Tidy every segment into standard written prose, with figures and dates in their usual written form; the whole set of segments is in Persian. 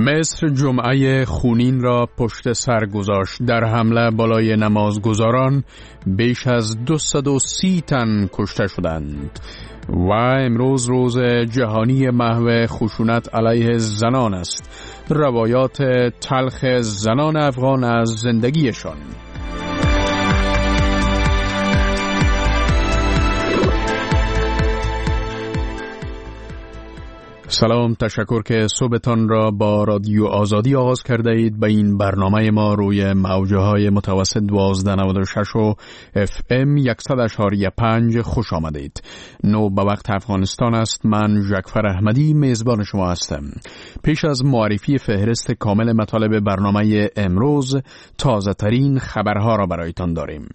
مصر جمعه خونین را پشت سر گذاشت. در حمله بالای نمازگزاران بیش از 230 تن کشته شدند و امروز روز جهانی محو خشونت علیه زنان است. روایات تلخ زنان افغان از زندگیشان. سلام، تشکر که صبحتان را با رادیو آزادی آغاز کرده اید. به این برنامه ما روی موجه های متوسط 1296 و FM 100.5 خوش آمدید. نو به وقت افغانستان است. من جعفر احمدی میزبان شما هستم. پیش از معرفی فهرست کامل مطالب برنامه امروز، تازه ترین خبرها را برایتان داریم.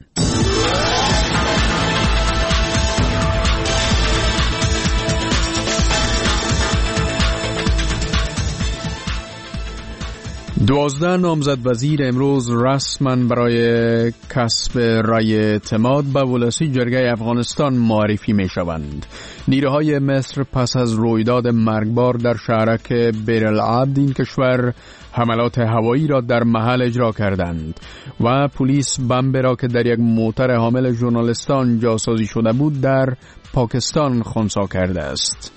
12 نامزد وزیر امروز رسما برای کسب رأی اعتماد به ولسی جرگه افغانستان معرفی می شوند. نیروهای مصر پس از رویداد مرگبار در شهرک بیرالعبد این کشور حملات هوایی را در محل اجرا کردند و پلیس بمب را که در یک موتر حامل ژورنالیستان جاسازی شده بود در پاکستان خنثی کرده است.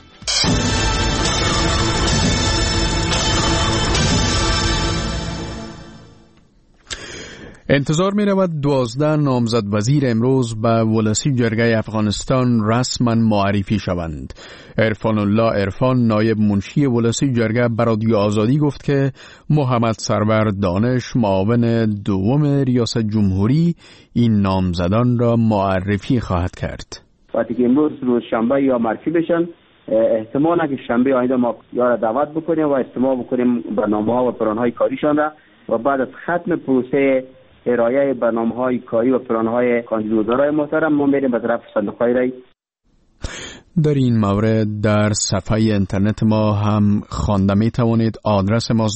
انتظار می رود 12 نامزد وزیر امروز به ولسی جرگه افغانستان رسما معرفی شوند. عرفان الله عرفان، نایب منشی ولسی جرگه، به رادیو آزادی گفت که محمد سرور دانش، معاون دوم ریاست جمهوری، این نامزدان را معرفی خواهد کرد. وقتی که امروز روز شنبه یا معرفی بشن، احتمالا که شنبه آینده ما یا دعوت بکنیم و استماع بکنیم برنامه‌ها و پلان‌های کاریشان را و بعد از ختم پروسه ارائه برنامه‌های کاری و پلان‌های کاندیدورای محترم ما میریم به طرف صندوق‌های رای. در این مورد در صفحه اینترنت ما هم خوانده می توانید. آدرس ماست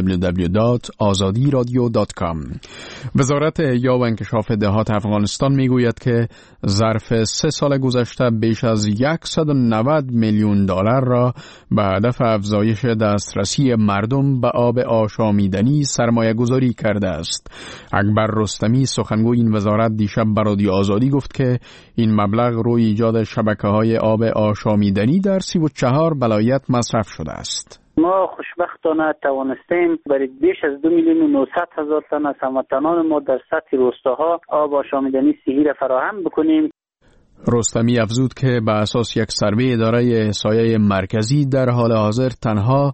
www.azadiradio.com. وزارت احیا و انکشاف دهات افغانستان می گوید که ظرف 3 سال گذشته بیش از 190 میلیون دلار را به هدف افزایش دسترسی مردم به آب آشامیدنی سرمایه گذاری کرده است. اکبر رستمی، سخنگوی این وزارت، دیشب به رادیو آزادی گفت که این مبلغ روی ایجاد شبکه‌های آب آشامیدنی در 34 ولایت مصرف شده است. ما خوشبختانه توانستیم برای بیش از 2,900,000 تن از هموطنان ما در سطح روستاها آب آشامیدنی صحی را فراهم بکنیم. رستمی افزود که به اساس یک سروی اداره احصایه مرکزی در حال حاضر تنها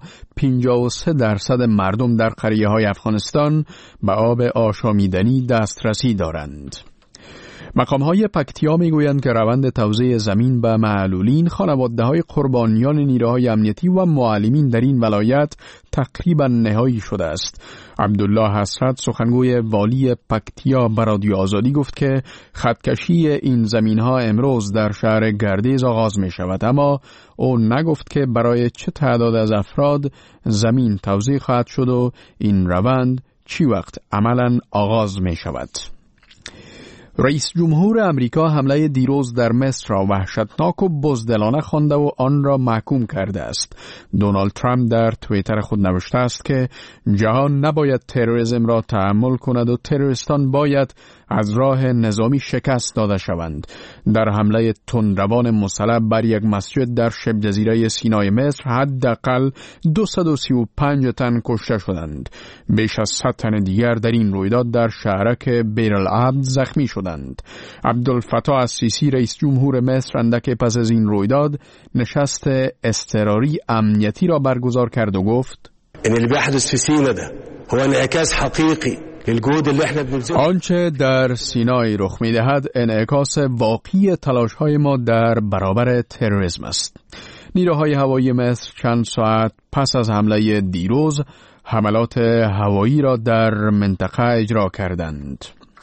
53% مردم در قریه‌های افغانستان به آب آشامیدنی دسترسی دارند. مقام‌های پکتیا می‌گویند که روند توزیع زمین به معلولین، خانواده‌های قربانیان نیروهای امنیتی و معلمین در این ولایت تقریباً نهایی شده است. عبدالله حسرت، سخنگوی والی پکتیا، به رادیو آزادی گفت که خطکشی این زمین‌ها امروز در شهر گردیز آغاز می‌شود، اما او نگفت که برای چه تعداد از افراد زمین توزیع خواهد شد و این روند چی وقت عملاً آغاز می‌شود. رئیس جمهور امریکا حمله دیروز در مصر را وحشتناک و بزدلانه خوانده و آن را محکوم کرده است. دونالد ترامپ در توییتر خود نوشته است که جهان نباید تروریسم را تحمل کند و تروریستان باید از راه نظامی شکست داده شوند. در حمله تندروان مسلح بر یک مسجد در شبه جزیره سینای مصر حداقل 235 تن کشته شدند. بیش از 100 تن دیگر در این رویداد در شهرک بیرالعبد زخمی شدند. عبدالفتاح السیسی، رئیس جمهور مصر، اندک پس از این رویداد نشست اضطراری امنیتی را برگزار کرد و گفت: اللي بيحدث في سيناء ده هو انعكاس حقيقي للجهود اللي احنا بنبذلها. آنچه در سینای رخ می‌دهد انعکاس واقعی تلاش‌های ما در برابر تروریسم است. نیروهای هوایی مصر چند ساعت پس از حمله دیروز حملات هوایی را در منطقه اجرا کردند.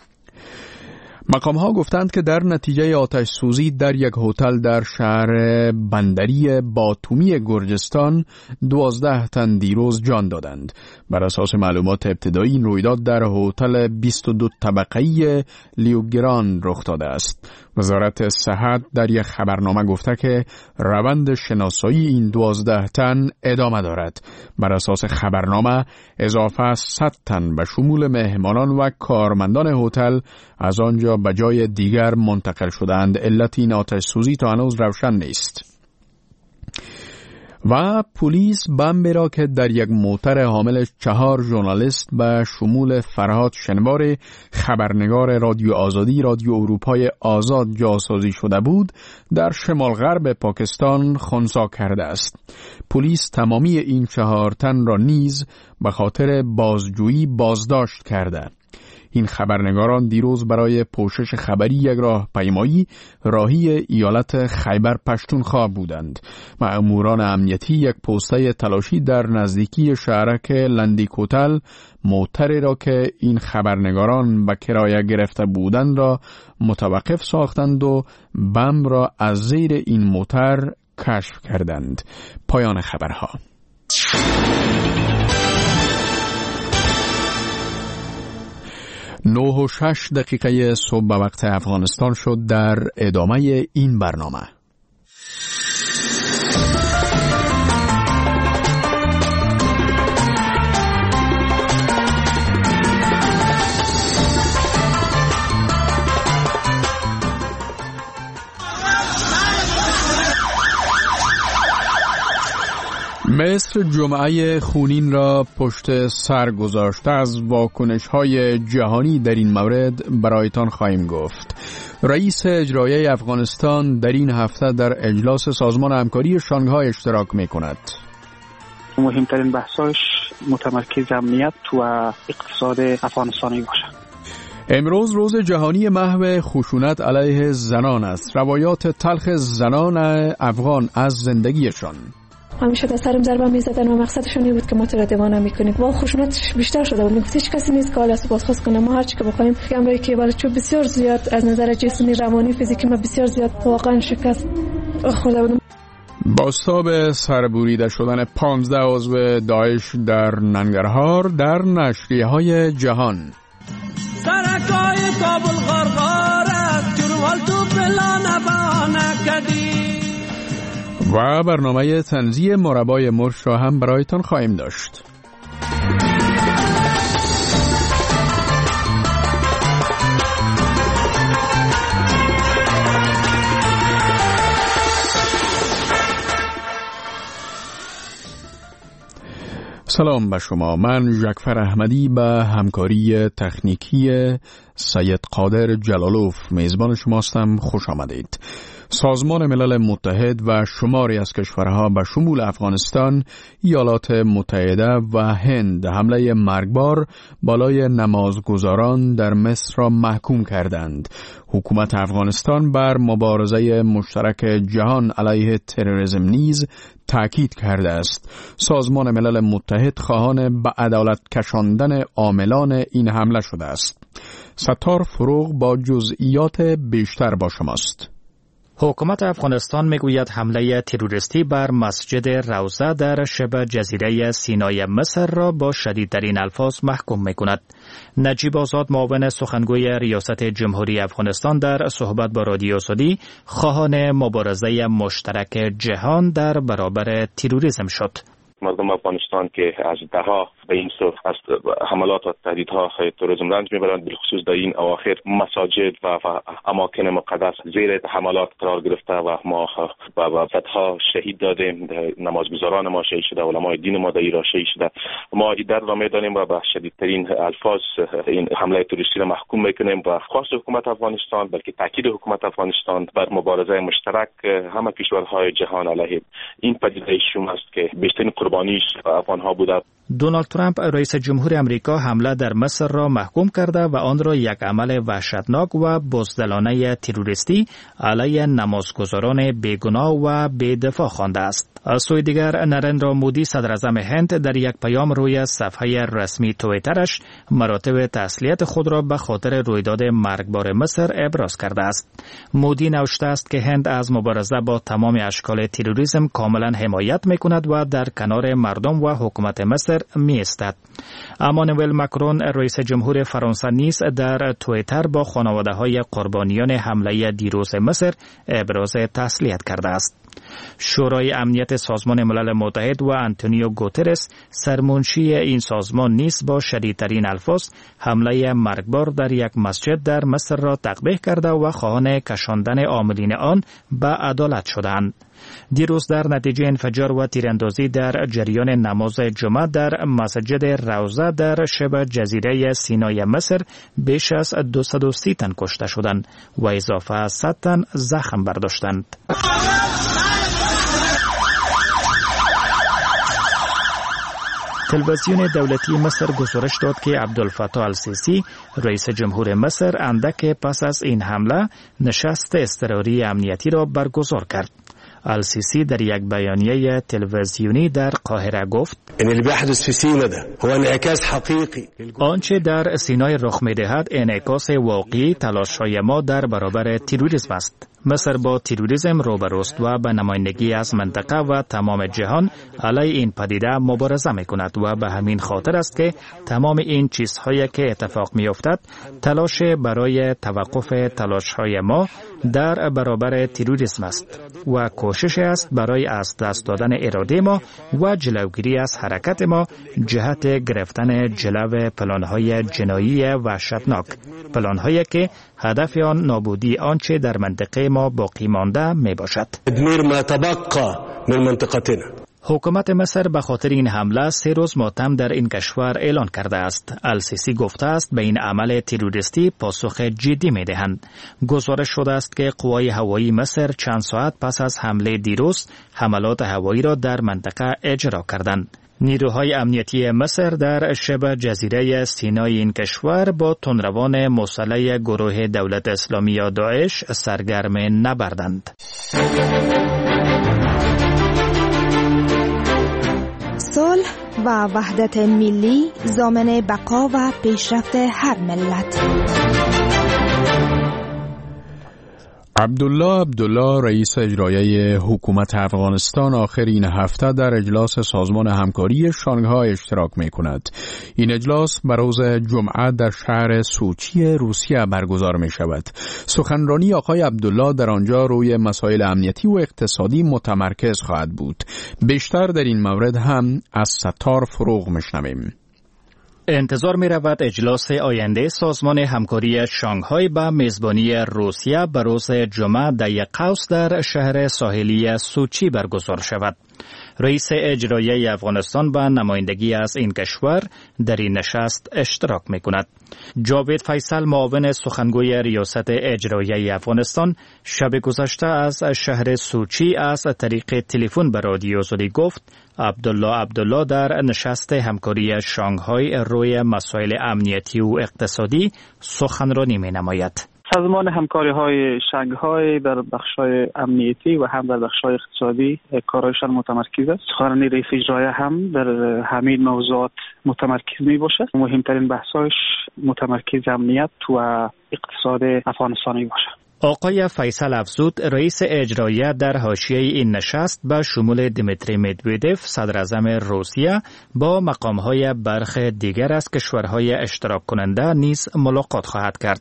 مقام‌ها گفتند که در نتیجه آتش سوزی در یک هتل در شهر بندری باتومی گرجستان 12 تن دیروز جان دادند. بر اساس معلومات ابتدایی این رویداد در هتل 22 طبقه‌ای لیوگران رخ داده است. وزارت صحت در یک خبرنامه گفته که روند شناسایی این 12 تن ادامه دارد. بر اساس خبرنامه اضافه 100 تن به شمول مهمانان و کارمندان هتل از آنجا به جای دیگر منتقل شدند. علت این آتش سوزی تا هنوز روشن نیست. و پلیس بمبی را که در یک موتر حامل 4 ژورنالیست به شمول فرهاد شنوار خبرنگار رادیو آزادی رادیو اروپای آزاد جاسازی شده بود در شمال غرب پاکستان خنثی کرده است. پلیس تمامی این 4 تن را نیز به خاطر بازجویی بازداشت کرده. این خبرنگاران دیروز برای پوشش خبری یک راهپیمایی راهی ایالت خیبر پشتونخوا بودند. مأموران امنیتی یک پوسته تلاشی در نزدیکی شهرک لندیکوتل موتری را که این خبرنگاران به کرایه گرفته بودند را متوقف ساختند و بمب را از زیر این موتر کشف کردند. پایان خبرها. 9:06 صبح به وقت افغانستان شد. در ادامه این برنامه مصر جمعه خونین را پشت سر گذاشته. از واکنش‌های جهانی در این مورد برایتان خواهیم گفت. رئیس اجرایی افغانستان در این هفته در اجلاس سازمان همکاری شانگهای اشتراک می‌کند. مهمترین بحثاش متمرکز امنیت و اقتصاد افغانستانی باشد. امروز روز جهانی محو خشونت علیه زنان است. روایات تلخ زنان افغان از زندگیشان. همیشه به سرم ضربه می‌زدن و مقصدشون این بود که ما تو را دیوانه می‌کنیم. با خشونت بیشتر شده بود. میگفت هیچ کسی نیست که حالا بازخواست کنه. ما هر چی که بخوایم گمرایی که بالا چوب بسیار زیاد از نظر جسمی، روانی، فیزیکی ما بسیار زیاد واقعا شکست خورده بودم. بازتاب سربریده شدن 15 عضو داعش در ننگرهار در نشریه‌های جهان. سرکای کابل غرغاره چروال تو پلانه بانه کدی. و برنامه تنزیه مربای مرش را هم برایتان خواهیم داشت. سلام به شما. من ژکفر احمدی به همکاری تکنیکی سید قادر جلالوف میزبان شما هستم. خوش آمدید. سازمان ملل متحد و شماری از کشورها به شمول افغانستان، ایالات متحده و هند حمله مرگبار بالای نمازگزاران در مصر را محکوم کردند. حکومت افغانستان بر مبارزه مشترک جهان علیه تروریسم نیز تاکید کرده است. سازمان ملل متحد خواهان به عدالت کشاندن عاملان این حمله شده است. ستار فروغ با جزئیات بیشتر با شماست. حکومت افغانستان میگوید حمله تروریستی بر مسجد روضه در شبه جزیره سینای مصر را با شدیدترین الفاظ محکوم میکند. نجیب آزاد معاون سخنگوی ریاست جمهوری افغانستان در صحبت با رادیو آزادی خواهان مبارزه مشترک جهان در برابر تروریسم شد. مردم افغانستان که از دهها به این سو از حملات و تهدیدها تروریسم رنج میبرند، بالخصوص در این اواخر مساجد و اماکن مقدس زیر حملات قرار گرفته و ما با صدها شهید دادیم. نمازگزاران ما شهید شده، علمای دین ما در ایران شهید شده. ما این درد را میدانیم و به شدیدترین الفاظ این حمله تروریستی را محکوم میکنیم و خواست حکومت افغانستان بلکه تاکید حکومت افغانستان بر مبارزه مشترک همه کشورهای جهان علیه این پدیده شوم است که بیشترین قربانیش افغانها بوده. دونالد ترامپ رئیس جمهور امریکا حمله در مصر را محکوم کرده و آن را یک عمل وحشتناک و بزدلانه تروریستی علیه نمازگزاران بیگناه و بی‌دفاع خوانده است. از سوی دیگر نریندرا مودی صدر اعظم هند در یک پیام روی صفحه رسمی توییترش مراتب تسلیت خود را به خاطر رویداد مرگبار مصر ابراز کرده است. مودی نوشته است که هند از مبارزه با تمام اشکال تروریسم کاملا حمایت میکند و در کنار کنار مردم و حکومت مصر می استد. امانوئل مکرون رئیس جمهور فرانسه نیز در توییتر با خانواده‌های قربانیان حمله دیروز مصر ابراز تسلیت کرده است. شورای امنیت سازمان ملل متحد و آنتونیو گوترس سرمنشی این سازمان نیز با شدیدترین الفاظ حمله مرگبار در یک مسجد در مصر را تقبیح کرده و خواهان کشاندن عاملین آن به عدالت شدند. دیروز در نتیجه انفجار و تیراندازی در جریان نماز جمعه در مسجد روضه در شبه جزیره سینای مصر بیش از 230 تن کشته شدند و اضافه از 100 تن زخم برداشتند. تلویزیون دولتی مصر گزارش داد که عبدالفتاح السیسی رئیس جمهور مصر اندک پس از این حمله نشست اضطراری امنیتی را برگزار کرد. السیسی در یک بیانیه تلویزیونی در قاهره گفت: آنچه در سینای رخ می‌دهد انعکاس واقعی تلاش‌های ما در برابر تروریسم است. مصر با تروریسم روبروست و به نمایندگی از منطقه و تمام جهان علیه این پدیده مبارزه می‌کند و به همین خاطر است که تمام این چیزهایی که اتفاق می‌افتد تلاش برای توقف تلاش‌های ما در برابر تروریسم است و کوشش است برای از دست دادن اراده ما و جلوگیری از حرکت ما جهت گرفتن جلو پلان‌های جنایی وحشتناک، پلان‌هایی که هدف آن نابودی آنچه در منطقه ما باقی مانده می باشد. تدمیر ما تبقى من منطقتنا. حکومت مصر به خاطر این حمله 3 روز ماتم در این کشور اعلان کرده است. السیسی گفته است به این عمل تروریستی پاسخ جدی می دهند. گزارش شده است که قوای هوایی مصر چند ساعت پس از حمله دیروز حملات هوایی را در منطقه اجرا کردند. نیروهای امنیتی مصر در شبه جزیره سینای این کشور با تندروان مسلح گروه دولت اسلامی یا داعش سرگرم نبردند. صلح و وحدت ملی ضامن بقا و پیشرفت هر ملت. عبدالله رئیس اجرایی حکومت افغانستان آخر این هفته در اجلاس سازمان همکاری شانگهای اشتراک می کند. این اجلاس بر روز جمعه در شهر سوچی روسیه برگزار می شود. سخنرانی آقای عبدالله در آنجا روی مسائل امنیتی و اقتصادی متمرکز خواهد بود. بیشتر در این مورد هم از ستار فروغ میشنویم. انتظار می رود اجلاس آینده سازمان همکاری شانگهای به میزبانی روسیه به روز جمعه در یک قوس در شهر ساحلی سوچی برگزار شود. رئیس اجرایی افغانستان به نمایندگی از این کشور در این نشست اشتراک می کند. جاوید فیصل معاون سخنگوی ریاست اجرایی افغانستان شب گذشته از شهر سوچی از طریق تلفن به رادیو زدی گفت عبدالله در نشست همکاری شانگهای روی مسائل امنیتی و اقتصادی سخنرانی می نماید. سازمان همکاری‌های شانگهای در بخش‌های امنیتی و هم در بخش‌های اقتصادی کارایشان متمرکز است. سخنرانی رئیس اجرایی هم در همین موضوعات متمرکز می‌باشد. مهمترین بحث‌هاش متمرکز امنیت و اقتصاد افغانستان می‌باشد. آقای فیصل افزود رئیس اجرایی در حاشیه این نشست به شمول دیمیتری مدودوف صدر اعظم روسیه با مقام‌های برخی دیگر از کشورهای اشتراک کننده نیز ملاقات خواهد کرد.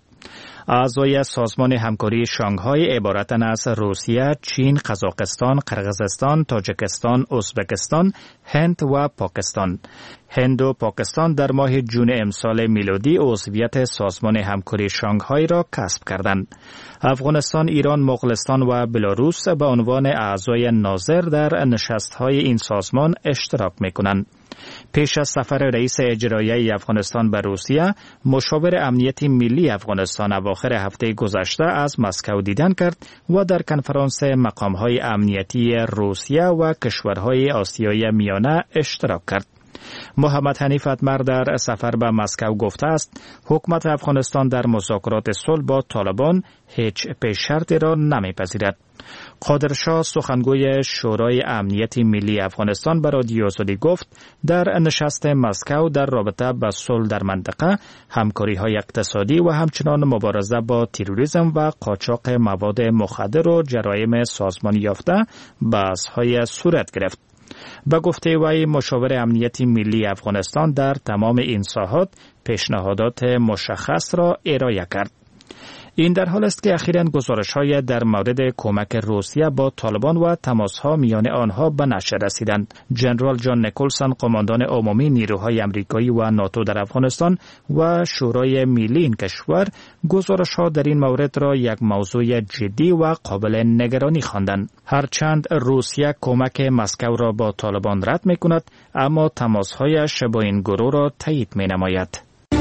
اعضای سازمان همکاری شانگهای عبارتند از روسیه، چین، قزاقستان، قرقیزستان، تاجیکستان، ازبکستان، هند و پاکستان. هند و پاکستان در ماه جون امسال میلادی عضویت سازمان همکاری شانگهای را کسب کردند. افغانستان، ایران، مغولستان و بلاروس به عنوان اعضای ناظر در نشست‌های این سازمان اشتراک می‌کنند. پیش از سفر رئیس اجرایی افغانستان به روسیه، مشاور امنیت ملی افغانستان اواخر هفته گذشته از مسکو دیدن کرد و در کنفرانس مقام‌های امنیتی روسیه و کشورهای آسیای میانه اشتراک کرد. محمد حنیف اتمر در سفر به مسکو گفته است حکومت افغانستان در مذاکرات صلح با طالبان هیچ پیش شرطی را نمیپذیرد. قادرشاه سخنگوی شورای امنیت ملی افغانستان به رادیو آزادی گفت در نشست مسکو در رابطه با صلح در منطقه، همکاری‌های اقتصادی و همچنان مبارزه با تروریسم و قاچاق مواد مخدر و جرایم سازمانی یافته بحث‌های صورت گرفت. به گفته وی مشاور امنیتی ملی افغانستان در تمام این ساحات پیشنهادات مشخص را ارائه کرد. این در حال است که اخیراً گزارش‌های در مورد کمک روسیه با طالبان و تماس‌ها میان آنها به نشر رسیدند. جنرال جان نیکلسون، قماندان عمومی نیروهای آمریکایی و ناتو در افغانستان و شورای ملی این کشور، گزارش‌ها در این مورد را یک موضوع جدی و قابل نگرانی خواندند. هرچند روسیه کمک مسکو را با طالبان رد می‌کند، اما تماس‌هایش با این گروه را تایید می‌نماید.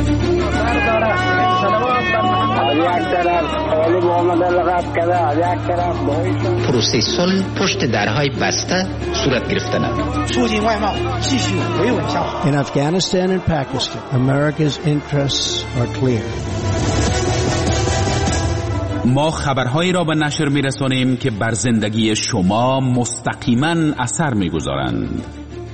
پروسه صلح پشت درهای بسته صورت گرفتند. In Afghanistan and Pakistan, America's interests are clear. ما خبرهایی را به نشر می‌رسانیم که بر زندگی شما مستقیما اثر می‌گذارند.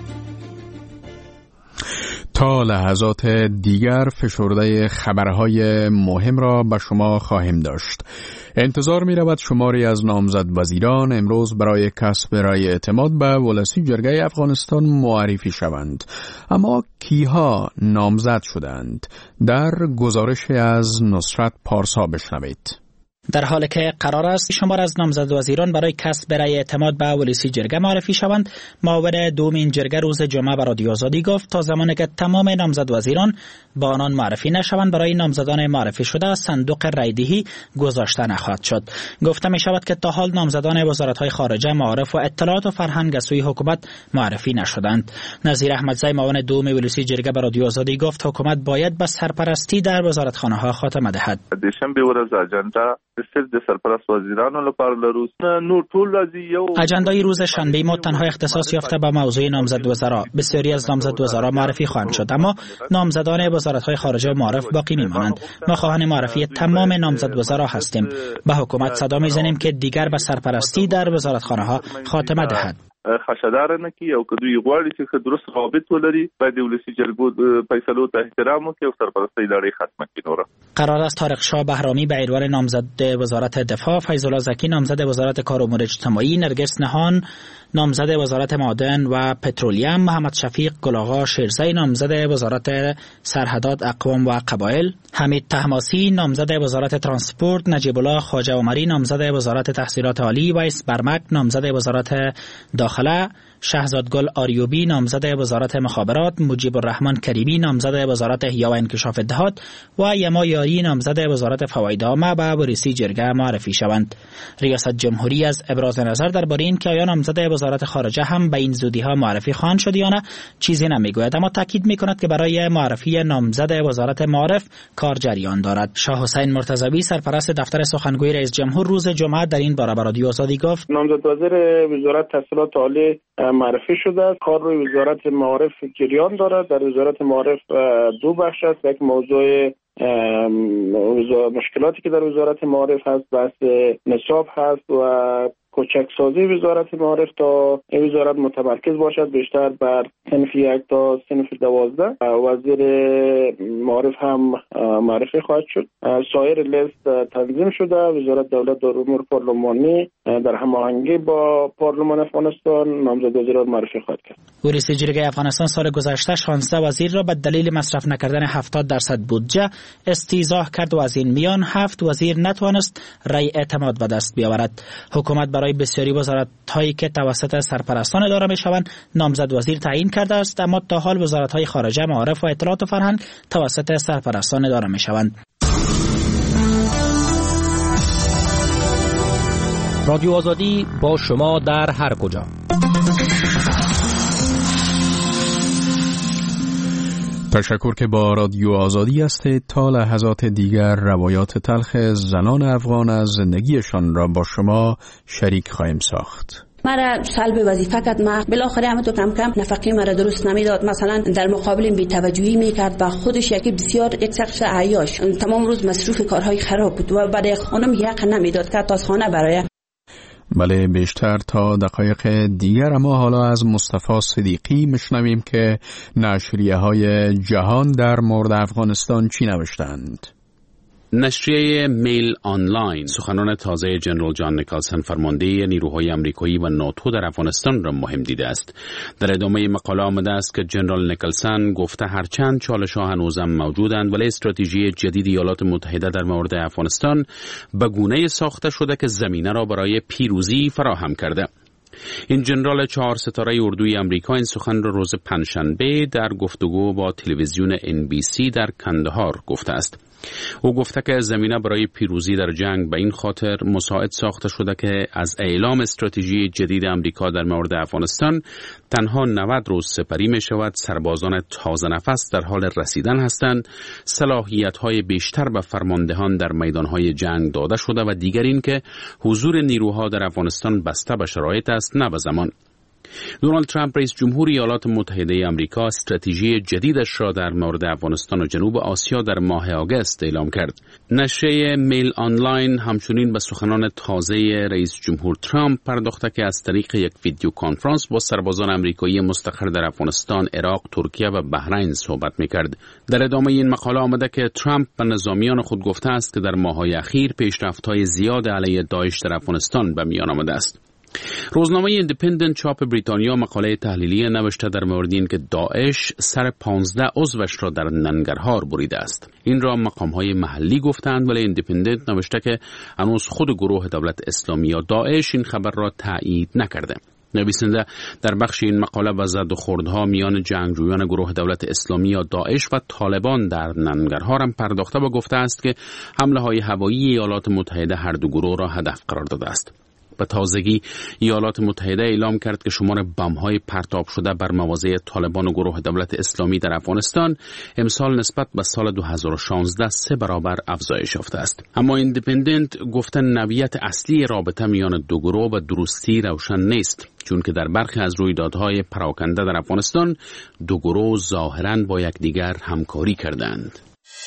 تا لحظات دیگر فشرده خبرهای مهم را به شما خواهیم داشت. انتظار می رود شماری از نامزد وزیران امروز برای کسب رای اعتماد به ولسی جرگه افغانستان معرفی شوند. اما کیها نامزد شدند؟ در گزارش از نصرت پارسا بشنوید. در حالی که قرار است شمار از نامزد وزیران برای کسب رای اعتماد به ولسی جرگه معرفی شوند، معاون دومین جرگه روز جمعه به رادیو آزادی گفت تا زمانی که تمام نامزد وزیران با آنان معرفی نشوند برای نامزدان معرفی شده صندوق رایدهی گذاشته نخواهد شد. گفته می شود که تا حال نامزدان وزارت‌های خارجه، معارف و اطلاعات و فرهنگ از سوی حکومت معرفی نشدند. نظیر احمدزی، معاون دوم ولسی جرگه به رادیو آزادی گفت حکومت باید به سرپرستی در وزارتخانه‌ها خاتمه دهد. دوشنبه ورځ اجندا د سرپرست وزیرانو لپاره لرو. نور ټول راځي یو اجندای روز شنبه ما تنها اختصاص یافته به موضوع نامزد وزرا. بسیاری از نامزد وزرا معرفی خواهند شد، اما نامزدان وزارت‌های خارجه معرف باقی می‌مانند. ما خواهان معرفی تمام نامزد وزرا هستیم. به حکومت صدا می‌زنیم که دیگر به سرپرستی در وزارتخانه‌ها خاتمه دهد. خشدار نه کی او کدوې غواړي چې درست رابط ولري باید د ولسی جرګو فیصلو ته احترام وکړي او سرپرستی ادارې ختمه کړي. نور قرار است طارق شاه بهرامی به عنوان نامزد وزارت دفاع، فیض الله زکی نامزد وزارت کار و امور اجتماعی، نرگس نهان نامزد وزارت معادن و پترولیم، محمد شفیق گلاغا شیرزی نامزد وزارت سرحدات، اقوام و قبایل، حمید طهماسي نامزد وزارت ترانسپورت، نجیب الله خواجه عمری نامزد وزارت تحصیلات عالی، ویس برمک نامزد وزارت داخله، شهزاد گل آریوبی نامزد وزارت مخابرات، مجیب الرحمن کریمی نامزد وزارت احیا و انکشاف دهات و یما یاری نامزد وزارت فواید عامه به ولسی جرگه معرفی شوند. ریاست جمهوری از ابراز نظر درباره این که آیا نامزد وزارت خارجه هم به این زودی ها معرفی خواهند شد یا نه چیزی نمیگوید، اما تاکید میکند که برای معرفی نامزد وزارت معارف کار جریان دارد. شاه حسین مرتضوی سرپرست دفتر سخنگوی رئیس جمهور روز جمعه در این باره به رادیو آزادی گفت نامزد وزیر وزارت تحصیلات عالی معرفی شده. کار روی وزارت معارف جریان دارد. در وزارت معارف دو بخش است. یک موضوع مشکلاتی که در وزارت معارف هست بحث نصاب هست و کوچکسازی وزارت معارف تا این وزارت متمرکز باشد بیشتر بر صنف 1 تا صنف 12. وزیر معارف هم معرفی خواهد شد. سایر لیست تنظیم شده. وزارت دولت در امور پارلمانی در هماهنگی با پارلمان افغانستان نامزد وزیران معرفی خواهد کرد. ولسی جرگه افغانستان سال گذشته 16 وزیر را به دلیل مصرف نکردن 70% بودجه استیضاح کرد و از این میان 7 وزیر نتوانست رای اعتماد به دست بیاورد. حکومت برای بسیاری وزارت‌هایی که توسط سرپرستان اداره می‌شوند نامزد وزیر تعیین کرده است، اما تا حال وزارت‌های خارجه، معارف و اطلاعات و فرهنگ توسط سرپرستان اداره می‌شوند. رادیو آزادی با شما در هر کجا. تشکر که با رادیو آزادی هستید. تا لحظات دیگر روایات تلخ زنان افغان از زندگیشان را با شما شریک خواهیم ساخت. مرا سلب وظیفه کرد. ما بالاخره همونطور کم کم نفقه مرا درست نمیداد. مثلا در مقابل بی‌توجهی میکرد و خودش یکی بسیار یک شخص عیاش تمام روز مصروف کارهای خراب بود و برای خانم حق نمیداد که تا خانه برای. بله، بیشتر تا دقایق دیگر. اما حالا از مصطفی صدیقی میشنویم که نشریه‌های جهان در مورد افغانستان چی نوشتند. نشریه میل آنلاین سخنان تازه جنرال جان نیکلسن فرمانده نیروهای آمریکایی و ناتو در افغانستان را مهم دیده است. در ادامه مقاله آمده است که جنرال نیکلسن گفته هرچند چالش‌ها هنوزم موجودند ولی استراتژی جدید ایالات متحده در مورد افغانستان به گونه‌ای ساخته شده که زمینه را برای پیروزی فراهم کرده. این جنرال 4 ستاره اردوی آمریکا این سخن را روز پنجشنبه در گفتگو با تلویزیون NBC در کندهار گفته است. او گفته که زمینه برای پیروزی در جنگ به این خاطر مساعد ساخته شده که از اعلام استراتژی جدید آمریکا در مورد افغانستان تنها 90 روز سپری می شود، سربازان تازه نفس در حال رسیدن هستند، صلاحیت‌های بیشتر به فرماندهان در میدان‌های جنگ داده شده و دیگر این که حضور نیروها در افغانستان بسته به شرایط است نه به زمان. دونالد ترامپ رئیس جمهور ایالات متحده آمریکا استراتژی جدیدش را در مورد افغانستان و جنوب آسیا در ماه آگوست اعلام کرد. نشریه میل آنلاین همچنین به سخنان تازه رئیس جمهور ترامپ پرداخته که از طریق یک ویدیو کنفرانس با سربازان آمریکایی مستقر در افغانستان، عراق، ترکیه و بحرین صحبت می‌کرد. در ادامه این مقاله آمده که ترامپ به نظامیان خود گفته است که در ماه‌های اخیر پیشرفت‌های زیاد علیه داعش در افغانستان به میان آمده است. روزنامه ایندیپندنت چاپ بریتانیا مقاله تحلیلی نوشته در مورد این که داعش سر 15 عضوش را در ننگرهار بریده است. این را مقام‌های محلی گفتند ولی ایندیپندنت نوشته که هنوز خود گروه دولت اسلامی یا داعش این خبر را تایید نکرده. نویسنده در بخش این مقاله به زد و خوردها میان جنگجویان گروه دولت اسلامی یا داعش و طالبان در ننگرهار هم پرداخته و گفته است که حمله‌های هوایی ایالات متحده هر دو گروه را هدف قرار داده است. به تازگی ایالات متحده اعلام کرد که شمار بم‌های پرتاب شده بر مواضع طالبان و گروه دولت اسلامی در افغانستان امسال نسبت به سال 2016 3 برابر افزایش یافته است. اما ایندیپندنت گفته نوعیت اصلی رابطه میان دو گروه به درستی روشن نیست، چون که در برخی از رویدادهای پراکنده در افغانستان دو گروه ظاهراً با یکدیگر همکاری کردند.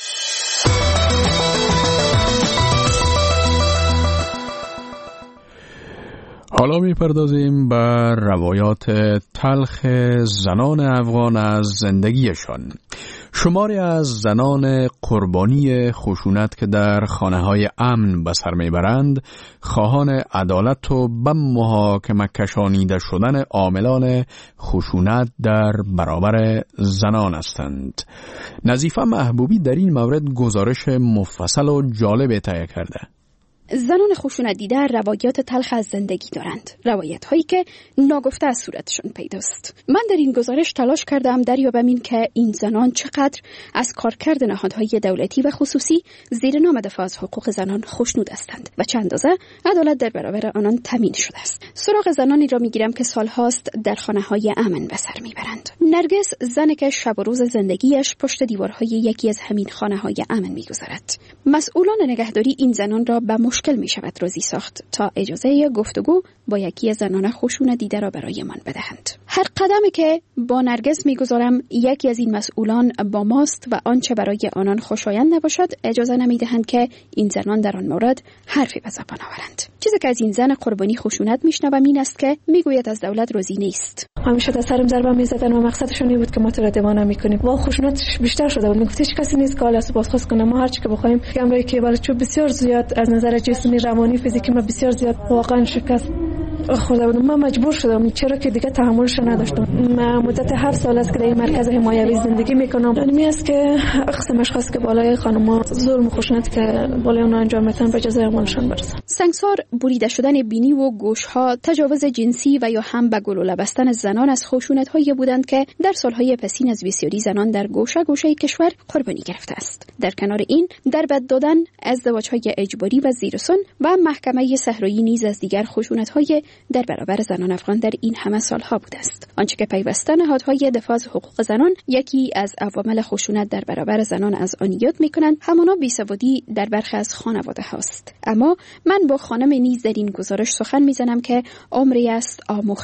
حالا می‌پردازیم بر روایات تلخ زنان افغان از زندگیشان. شماری از زنان قربانی خشونت که در خانه‌های امن به سر میبرند، خواهان عدالت و به محاکمه کشانیده شدن عاملان خشونت در برابر زنان هستند. نظیفه محبوبی در این مورد گزارش مفصل و جالب تهیه کرده. زنان خشونت دیده روایات تلخ از زندگی دارند، روایت هایی که ناگفته از صورتشون پیداست. من در این گزارش تلاش کردم دریابم این که این زنان چقدر از کارکرد نهادهای دولتی و خصوصی زیر نام دفاع از حقوق زنان خوشنود هستند و چند اندازه عدالت در برابر آنان تامین شده است. سراغ زنانی را میگیرم که سالهاست در خانه‌های امن به سر میبرند. نرگس زنی که شب و روز زندگیش پشت دیوارهای یکی از همین خانه‌های امن میگذرد. مسئولان نگهداری این زنان را به مشکل می شود راضی ساخت تا اجازه گفتگو با یکی از زنان خشونت دیده را برایمان بدهند. هر قدمی که با نرگس میگذارم یکی از این مسئولان با ماست و آنچه برای آنان خوشایند نباشد اجازه نمیدهند که این زنان در آن مورد حرفی به زبان آورند. چیزی که از این زن قربانی خشونت میشنوم این است که میگوید از دولت راضی نیست. همیشه در سرم ضربه میزدن و مقصدشون این بود که ما تو را دیوانه میکنیم. و خشونتش بیشتر شده بود. میگفت هیچ کسی نیست که حالا بازخواست کنه. ما هر چی که بخوایم گمرایی که بالا چوب بسیار زیاد از نظر جسمی، روانی، فیزیکی ما بسیار زیاد واقعا شکست خورده بودم. من مجبور شدم چرا که دیگه تحملش نداشتم. من مدت 7 سال است که در این مرکز حمایوی زندگی میکنم. یعنی است که قسم اشخاص که بالای خانم‌ها ظلم و خشونت که بالای اون انجام میدن به جزای اونشان برسن. سنگسار، بریده شدن بینی و گوش‌ها، تجاوز جنسی و یا هم به گلوله بستن زنان از خشونت‌هایی بودند که در سال‌های پسین از بسیاری زنان در گوشه کشور قربانی گرفته است. در کنار این در بد دادن، ازدواج‌های اجباری و زیرسان و محکمه صحرایی نیز از دیگر خشونت‌های در برابر زنان افغان در این همه سالها بوده است. آنچه که پیوسته نهادهای دفاع از حقوق زنان یکی از عوامل خشونت در برابر زنان از آن یاد می‌کنند، همانا بیسوادی در برخی از خانواده هاست. اما من با خانم نیز در این گزارش سخن می‌زنم که عمری است آموخته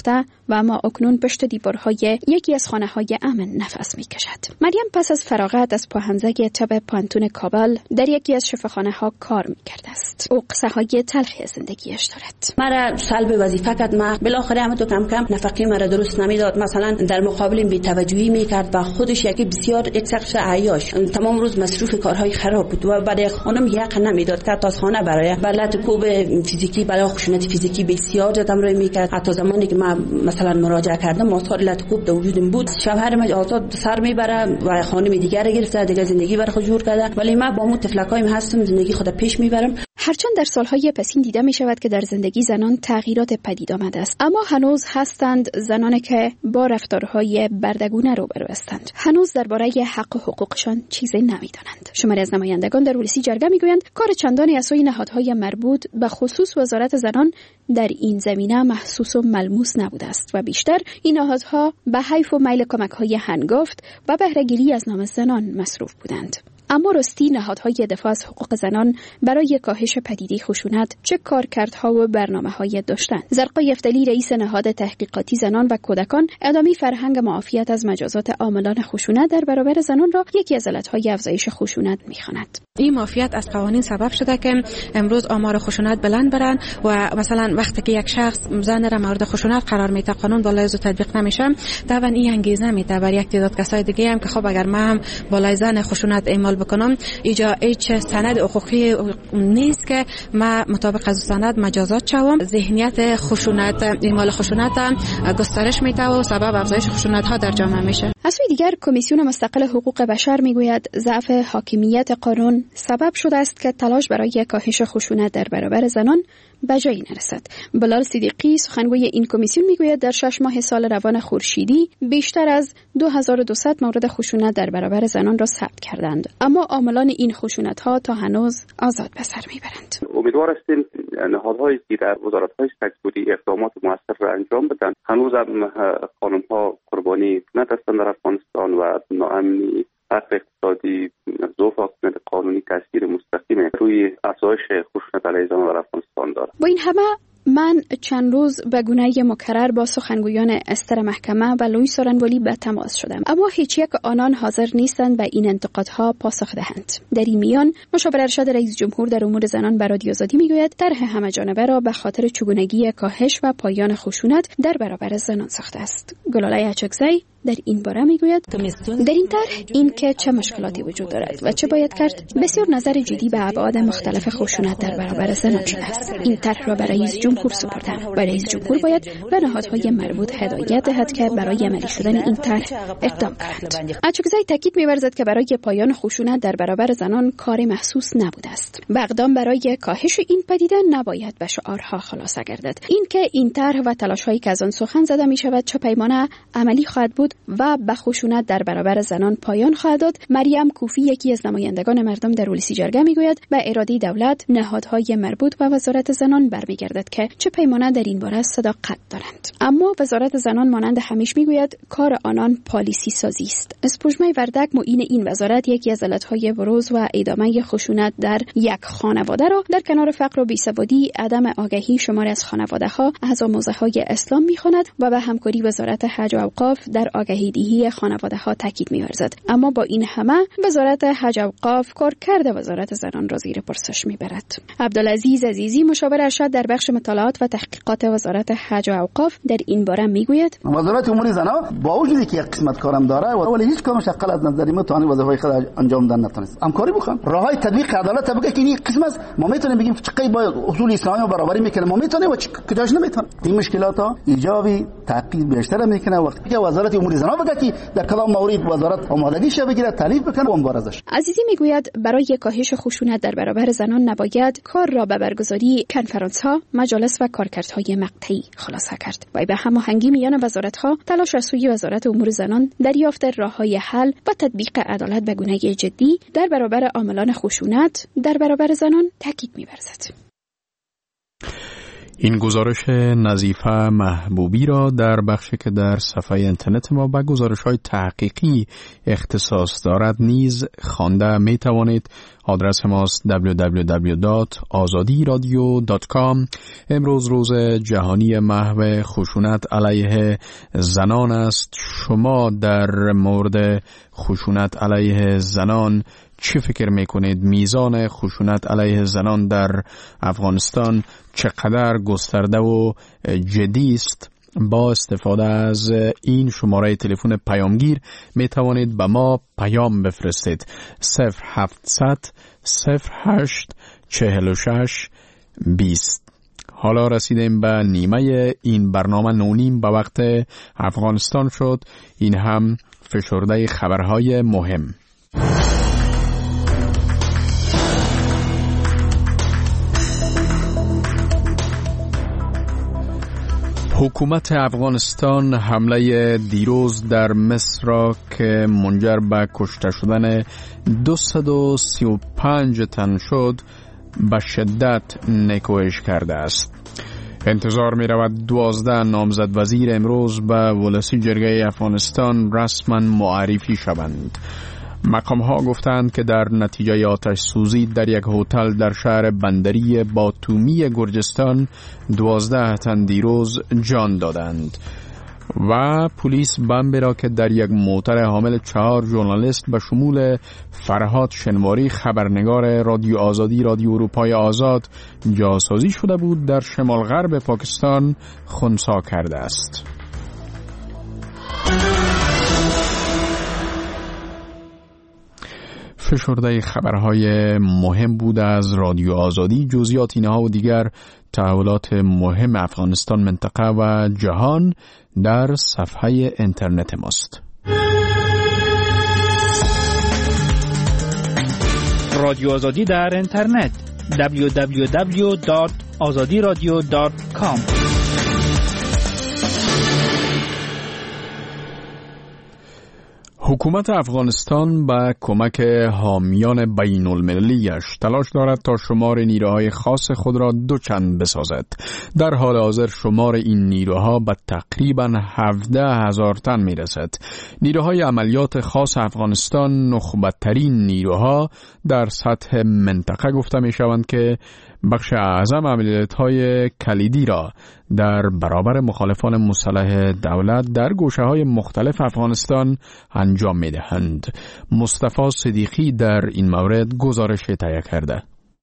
و اما اکنون پشت دیوارهای یکی از خانه‌های امن نفس می‌کشد. مریم پس از فراغت از پاهنزگ طب پانتون کابل در یکی از شفاخانه‌ها کار می‌کرده است. او قصه‌های تلخی از زندگیش دارد. مرا سلب وظیفه کرد، ما بالاخره هم تو کم کم نفقه مرا درست نمیداد. مثلا در مقابل بی‌توجهی می‌کرد و خودش یکی بسیار یک شخص عیاش، تمام روز مصروف کارهای خراب بود و بعد خانم حق نمیداد که تا خانه برای بلد کوب فیزیکی برای خشونت فیزیکی بسیار زدم روی میکرد. حتی زمانی که ما مثلا مراجعه کردم ماسار لطکوب در وجودم بود، شوهر من آزاد سر میبره و خانم دیگر گرفته دیگه زندگی بر خود جور کرده، ولی من با مو تفلکایم هستم، زندگی خود پیش میبرم. هرچند در سالهای پسین دیده می شود که در زندگی زنان تغییرات پدید آمده است، اما هنوز هستند زنانی که با رفتارهای بردگونه روبرو هستند. هنوز درباره حق و حقوقشان چیزی نمیدانند. شماری از نمایندگان در ولسی جرگه میگویند کار چندانی از سوی نهادهای مربوط به خصوص وزارت زنان در این زمینه محسوس و ملموس نبوده است و بیشتر این نهادها به حیف و میل کمک‌های هنگفت و بهره‌گیری از نام زنان مصروف بودند. اما راستی نهادهای دفاع از حقوق زنان برای کاهش پدیده خشونت چه کارکردها و برنامه‌های داشتند؟ زرقا یفتلی رئیس نهاد تحقیقاتی زنان و کودکان ادامه فرهنگ معافیت از مجازات عاملان خشونت در برابر زنان را یکی از علتهای افزایش خشونت می‌خواند. این معافیت از قوانین سبب شده که امروز آمار خشونت بلند برن و مثلا وقتی که یک شخص زن را مورد خشونت قرار میده قانون بالای زو تطبیق نمیشه، طبعا این انگیزه میده برای یک تعداد کسای دیگه هم که خب اگر من هم بالای زن خشونت اعمال بکنم اینجا هیچ سند حقوقی نیست که ما مطابق از سند مجازات شوم. ذهنیت خشونت اعمال خشونت گسترش میده و سبب افزایش خشونت ها در جامعه میشه. از سوی دیگر کمیسیون مستقل حقوق بشر میگوید ضعف حاکمیت قانون سبب شده است که تلاش برای کاهش خشونت در برابر زنان به جایی نرسد. بلال صدیقی سخنگوی این کمیسیون میگوید در 6 ماه سال روان خورشیدی بیشتر از 2200 مورد خشونت در برابر زنان را ثبت کردند، اما عاملان این خشونت ها تا هنوز آزاد به سر میبرند. امیدوار هستیم نهادهایی که در وزارت‌های سکتوری اقدامات موثر را انجام بدن. هنوز هم خانم‌ها قربانی نداشتند در افغانستان و ناامنی حق اقتصادی، ضعف حاکمیت قانونی تاثیر مستقیم روی افزایش خشونت علیه زنان در افغانستان دارد. با این همه من چند روز به گونه مکرر با سخنگویان استر محکمه و لوی سورنوالی به تماس شدم، اما هیچ یک آنان حاضر نیستند به این انتقادها پاسخ دهند. در این میان مشاور ارشد رئیس جمهور در امور زنان به رادیو آزادی میگوید طرح همه جانبه را به خاطر چگونگی کاهش و پایان خشونت در برابر زنان ساخته است. گلاله اچکزی در این باره میگوید در این طرح این که چه مشکلاتی وجود دارد و چه باید کرد بسیار نظر جدی به ابعاد مختلف خشونت در برابر زنان شده است. این طرح را به رئیس جمهور سپردم و رئیس جمهور باید به نهادهای مربوط هدایت دهد که برای عملی شدن این طرح اقدام کنند. اچکزی تاکید می‌ورزد که برای پایان خشونت در برابر زنان کار محسوس نبوده است و اقدام برای کاهش این پدیده نباید به شعارها خلاصه گردد. این که این طرح و تلاش‌هایی که از آن سخن زده می‌شود چه پیمانه عملی خواهد بود و به خشونت در برابر زنان پایان خواهد داد. مریم کوفی یکی از نمایندگان مردم در ولسی جرگه میگوید به اراده دولت نهادهای مربوط و وزارت زنان برمیگردد که چه پیمانه در این باره صداقت دارند. اما وزارت زنان مانند همیشه میگوید کار آنان پالیسی سازی است. اسپوجمه وردک معین این وزارت یکی از علتهای بروز و ادامه خشونت در یک خانواده را در کنار فقر و بیسوادی عدم آگاهی شماری از خانواده‌ها از آموزه‌های اسلام میخواند و به همکاری وزارت حج و اوقاف در آگاهی دهی خانواده‌ها تاکید می‌ورزد. اما با این همه وزارت حج و اوقاف کارکرد وزارت زنان را زیر پرسش می‌برد. عبدالعزیز عزیزی مشاور ارشد در بخش مطالعات و تحقیقات وزارت حج و اوقاف در این باره میگوید وزارت امور زنان با وجودی که یک قسمت کارم داره ولی هیچ کدام شغل از نظر ما توانی وظایف خود انجام دادن نتونست. همکاری بکنم. راههای تطبیق عدالت بگه که این قسم است ما میتونیم بگیم چقدر با اصول اسلامی و برابری میکنه ما میتونیم و کجاش نمیتونیم. این مشکلات ها ایجابی تحقیق بیشتر میکنه وقتی که وزارت امور زنان بگه که در کدام مورد وزارت آمادگیش بگیره تعریف بکنه و مبارزش. عزیزی میگوید برای کاهش خشونت در برابر زنان نباید کار را به برگزاری کنفرانس‌ها، مجالس و کارکردهای مقطعی خلاصه کرد و به هماهنگی میان وزارت‌ها تلاش از سوی وزارت امور زنان دریافت راه‌های حل و تطبیق عدالت به گونه جدی در برابر عاملان خشونت در برابر زنان تاکید می‌ورزد. این گزارش نظیفه محبوبی را در بخشی که در صفحه اینترنت ما به گزارش‌های تحقیقی اختصاص دارد نیز خوانده می توانید. آدرس ماست www.azadiradio.com. امروز روز جهانی محو خشونت علیه زنان است. شما در مورد خشونت علیه زنان چی فکر میکنید؟ میزان خشونت علیه زنان در افغانستان چقدر گسترده و جدی است؟ با استفاده از این شماره تلفن پیامگیر می توانید به ما پیام بفرستید. 0700 08 46 20. حالا رسیدیم به نیمه این برنامه. نونیم به وقت افغانستان شد. این هم فشرده خبرهای مهم. حکومت افغانستان حمله دیروز در مصر را که منجر به کشته شدن 235 تن شد به شدت نیکویش کرده است. انتظار می رود 12 نامزد وزیر امروز به ولسی جرگه افغانستان رسما معرفی شوند. مقام ها گفتند که در نتیجه آتش سوزی در یک هتل در شهر بندری باتومی گرجستان 12 تن دیروز جان دادند و پلیس بمبی را که در یک موتر حامل 4 ژورنالیست به شمول فرهاد شنواری خبرنگار رادیو آزادی رادیو اروپای آزاد جاسازی شده بود در شمال غرب پاکستان خنثی کرده است. فشرده خبرهای مهم بود از رادیو آزادی. جزئیات اینها و دیگر تحولات مهم افغانستان، منطقه و جهان در صفحه اینترنت ماست. رادیو آزادی در اینترنت www.azadiradio.com. حکومت افغانستان با کمک حامیان بین المللیش تلاش دارد تا شمار نیروهای خاص خود را دوچند بسازد. در حال حاضر شمار این نیروها به تقریباً 17,000 تن می رسد. نیروهای عملیات خاص افغانستان نخبترین نیروها در سطح منطقه گفته می شوند که بخش اعظم عملیات‌های کلیدی را در برابر مخالفان مسلح دولت در گوشه‌های مختلف افغانستان انجام می‌دهند. مصطفی صدیقی در این مورد گزارش تهیه کرده.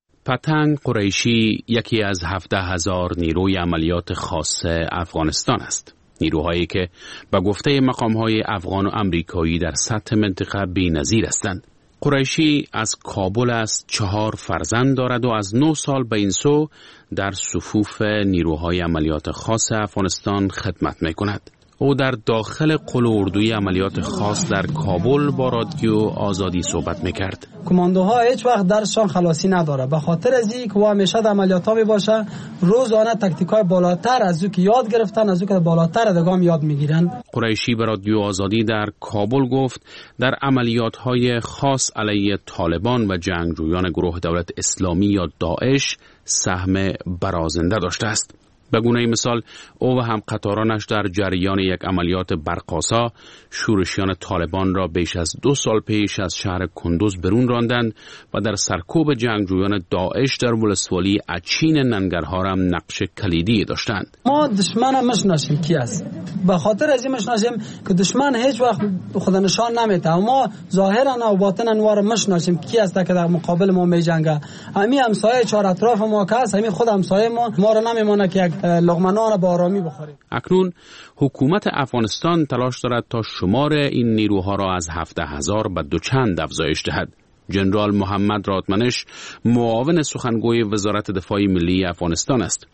پتنگ قریشی یکی از 17,000 نیروی عملیات خاص افغانستان است. نیروهایی که به گفته مقام‌های افغان و امریکایی در سطح منطقه بی‌نظیر هستند. قریشی از کابل است، 4 فرزند دارد و از 9 سال به این سو در صفوف نیروهای عملیات خاص افغانستان خدمت می کند. او در داخل قل اردوی عملیات خاص در کابل با رادیو آزادی صحبت میکرد. کماندوها هیچ وقت درسشان خلاصی نداره، به خاطر از این که و همیشه در عملیات‌ها میباشه، روزانه تاکتیکای بالاتر از او که یاد گرفتن، از او که بالاتر دگام یاد میگیرن. قریشی به رادیو آزادی در کابل گفت در عملیات‌های خاص علیه طالبان و جنگجویان گروه دولت اسلامی یا داعش سهم برازنده داشته است. به گونه مثال او و همقطارانش در جریان یک عملیات برقاسا شورشیان طالبان را بیش از 2 سال پیش از شهر کندوز برون راندند و در سرکوب جنگجویان داعش در ولسوالی اچین ننگرهار هم نقش کلیدی داشتند. ما دشمن هم مشناسیم کی است، به خاطر از این مشناسیم که دشمن هیچ وقت خود نشان نمیده. ما ظاهرا و باطنا وار مشناسیم کی است که در مقابل ما میجنگه. همین همسایه چهار اطراف ما که است، همین خود همسایه ما را نمیمونه که یک لقمه نان با آرامی بخوریم. اکنون حکومت افغانستان تلاش دارد تا شمار این نیروها را از 17,000 به 2 چند افزایش دهد. جنرال محمد رادمنش معاون سخنگوی وزارت دفاع ملی افغانستان است.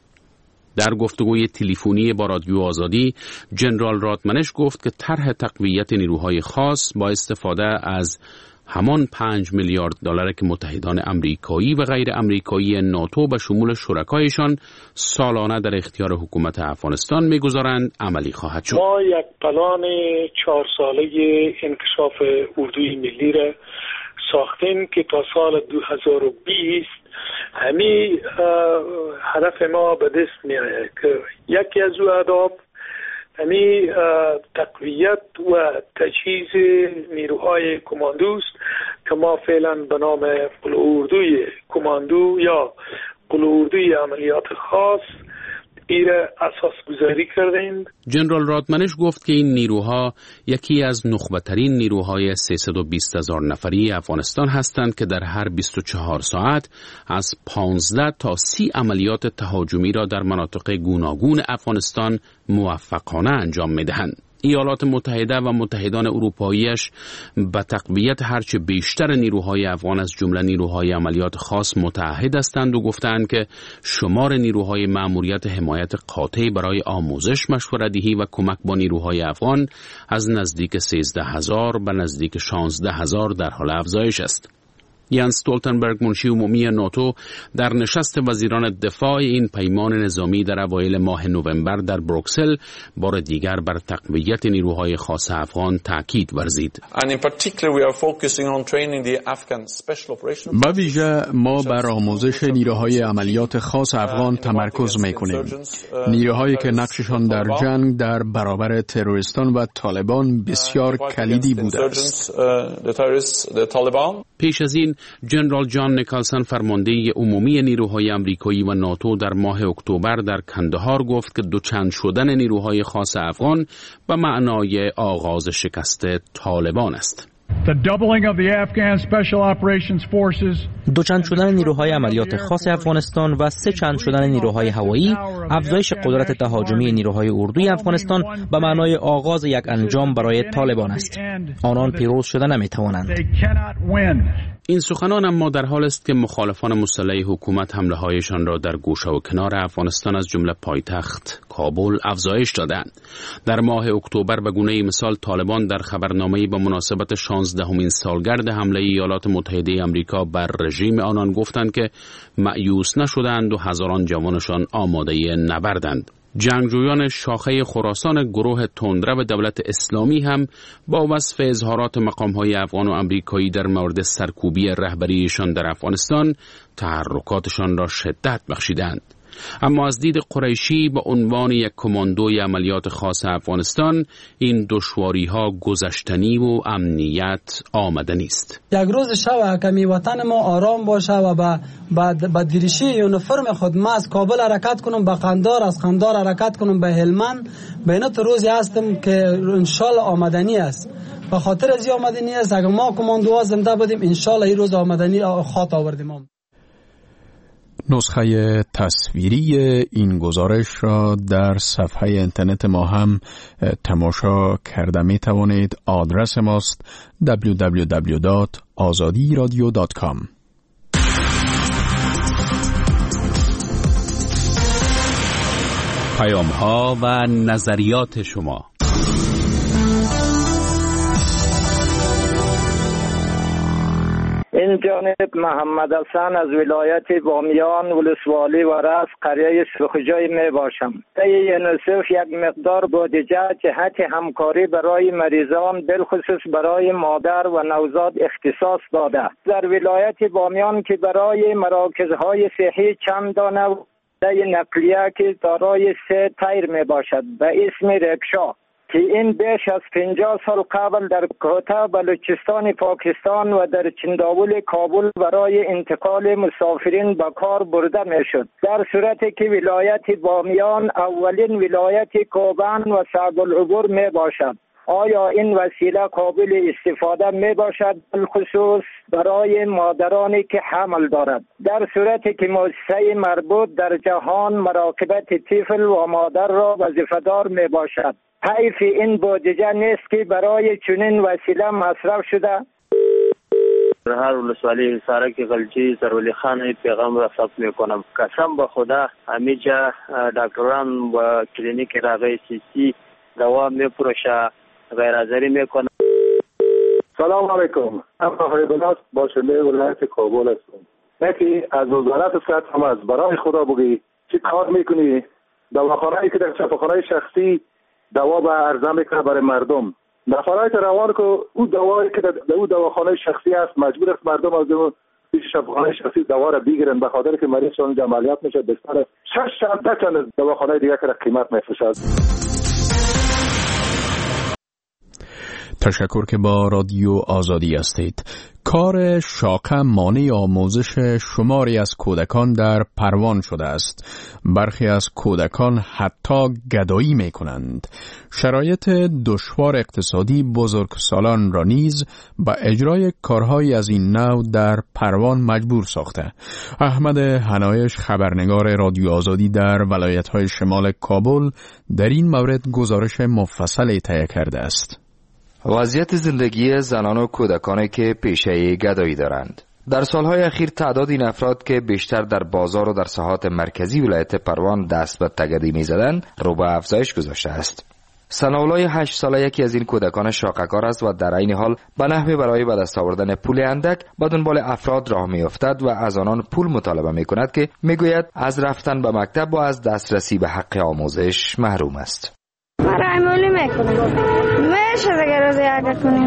در گفتگوی تلفنی با رادیو آزادی، جنرال رادمنش گفت که طرح تقویت نیروهای خاص با استفاده از همان 5 میلیارد دلار که متحدان امریکایی و غیر امریکایی ناتو به شمول شرکایشان سالانه در اختیار حکومت افغانستان میگذارند عملی خواهد شد. ما یک پلان 4 ساله انکشاف اردوی ملی را ساختیم که تا سال 2020 همین هدف ما به دست می آید که یکی از او اهداف همین تقویت و تجهیز نیروهای کماندوست که ما فعلا به نام قلعه‌اردوی کماندو یا قلعه‌اردوی عملیات خاص ایره اساس گذاری کردیم. جنرال رادمنش گفت که این نیروها یکی از نخبه‌ترین نیروهای 320,000 نفری افغانستان هستند که در هر 24 ساعت از 15 تا 30 عملیات تهاجمی را در مناطق گوناگون افغانستان موفقانه انجام می‌دهند. ایالات متحده و متحدان اروپاییش به تقویت هرچه بیشتر نیروهای افغان از جمله نیروهای عملیات خاص متعهد هستند و گفتند که شمار نیروهای مأموریت حمایت قاطع برای آموزش، مشوره‌دهی و کمک با نیروهای افغان از نزدیک 13,000 به نزدیک 16,000 در حال افزایش است. یانس استولتنبرگ، منشی عمومی ناتو، در نشست وزیران دفاع این پیمان نظامی در اوایل ماه نوامبر در بروکسل بار دیگر بر تقویت نیروهای خاص افغان تاکید ورزید. به ویژه ما بر آموزش نیروهای عملیات خاص افغان تمرکز می‌کنیم. نیروهایی که نقششان در جنگ در برابر تروریستان و طالبان بسیار کلیدی بوده است. پیش از این جنرال جان نیکلسن، فرمانده عمومی نیروهای آمریکایی و ناتو، در ماه اکتبر در کندهار گفت که دوچند شدن نیروهای خاص افغان به معنای آغاز شکست طالبان است. دوچند شدن نیروهای عملیات خاص افغانستان و سه چند شدن نیروهای هوایی، افزایش قدرت تهاجمی نیروهای اردوی افغانستان به معنای آغاز یک انجام برای طالبان است. آنان پیروز شده نمیتوانند. این سخنان اما در حال است که مخالفان مسلح حکومت حمله هایشان را در گوشه و کنار افغانستان از جمله پایتخت کابل افزایش دادند. در ماه اکتبر به گونه مثال طالبان در خبرنامه‌ای به مناسبت 16مین سالگرد حمله ایالات متحده آمریکا بر رژیم آنان گفتند که مأیوس نشدند و هزاران جوانشان آماده نبردند. جنگجویان شاخه خراسان گروه تندرو دولت اسلامی هم با وصف اظهارات مقام‌های افغان و آمریکایی در مورد سرکوبی رهبریشان در افغانستان تحرکاتشان را شدت بخشیدند. اما از دید قریشی به عنوان یک کماندوی عملیات خاص افغانستان این دشواری‌ها گذشتنی و امنیت آمدنی است. یک روز شب کمی وطن ما آرام باشه و با دریشی یونیفرم خود ما از کابل حرکت کنم به قندار، از قندار حرکت کنم به هلمند. به این روزی هستم که انشالله آمدنی است. به خاطر از این آمدنی است اگر ما کماندوها زنده بودیم انشالله این روز آمدنی خاط آوردیم. نسخه تصویری این گزارش را در صفحه اینترنت ما هم تماشا کرده می توانید. آدرس ماست www.azadiradio.com. پیام‌ها و نظریات شما. این جانب محمد حسن از ولایت بامیان ولسوالی و رأس قریه سرخجای می باشم. یونیسف یک مقدار بودجه جهت همکاری برای مریضان بالخصوص برای مادر و نوزاد اختصاص داده. در ولایت بامیان که برای مراکزهای صحی چند دانه نقلیه که دارای 3 تایر می باشد به اسم رکشا که این بیش از 50 سال قبل در کوتا بلوچستان پاکستان و در چنداول کابل برای انتقال مسافرین به کار برده می شد. در صورتی که ولایت بامیان اولین ولایت کوبان و صعب العبور می باشد، آیا این وسیله قابل استفاده می باشد بالخصوص برای مادرانی که حمل دارد؟ در صورتی که مؤسسه مربوط در جهان مراقبت طفل و مادر را وظیفه‌دار می باشد، حیف این بودجه نیست که برای چنین وسیله مصرف شده؟ هر ولسوالی سارک غلجی سرولی خان پیغام را ثبت میکنم. قسم به خدا همیجا دکتران و کلینیک راغی سی دوا میفروشه، غیر حاضری میکنه. سلام علیکم. افرای بلاد باشنده ولایت کابل هستم. یکی از وزارت صحت هم از برای خدا بگی چی کار میکنی؟ دواخانه‌ای که در چاپخانه شخصی دوا به عرضه میکنه برای مردم. نفرات روان که او دوایی که در او دواخانه شخصی است مجبور است مردم از اون شفاخانه شخصی دوا را بگیرن، به خاطر که مریض اونجا عملیات میشه بستر 6 ساعت نکنه دواخانه دیگه که قیمت میفروشد. تشکر که با رادیو آزادی هستید. کار شاقه مانع آموزش شماری از کودکان در پروان شده است. برخی از کودکان حتی گدایی می کنند. شرایط دشوار اقتصادی بزرگسالان را نیز به اجرای کارهای از این نوع در پروان مجبور ساخته. احمد حنایش، خبرنگار رادیو آزادی در ولایت‌های شمال کابل، در این مورد گزارش مفصلی تهیه کرده است. وضعیت زندگی زنان و کودکانی که پیشه گدایی دارند. در سالهای اخیر تعداد این افراد که بیشتر در بازار و در ساحات مرکزی ولایت پروان دست به تگدی می‌زدند رو به افزایش گذاشته است. ثناءالله 8 ساله یکی از این کودکان شاقه‌کار است و در این حال به نحوی برای به دست آوردن پول اندک به دنبال افراد راه می‌افتد و از آنان پول مطالبه می‌کند که می‌گوید از رفتن به مکتب و از دسترسی به حق آموزش محروم است. رایمولی میکنم میشه دیگه روزی اگر کنیم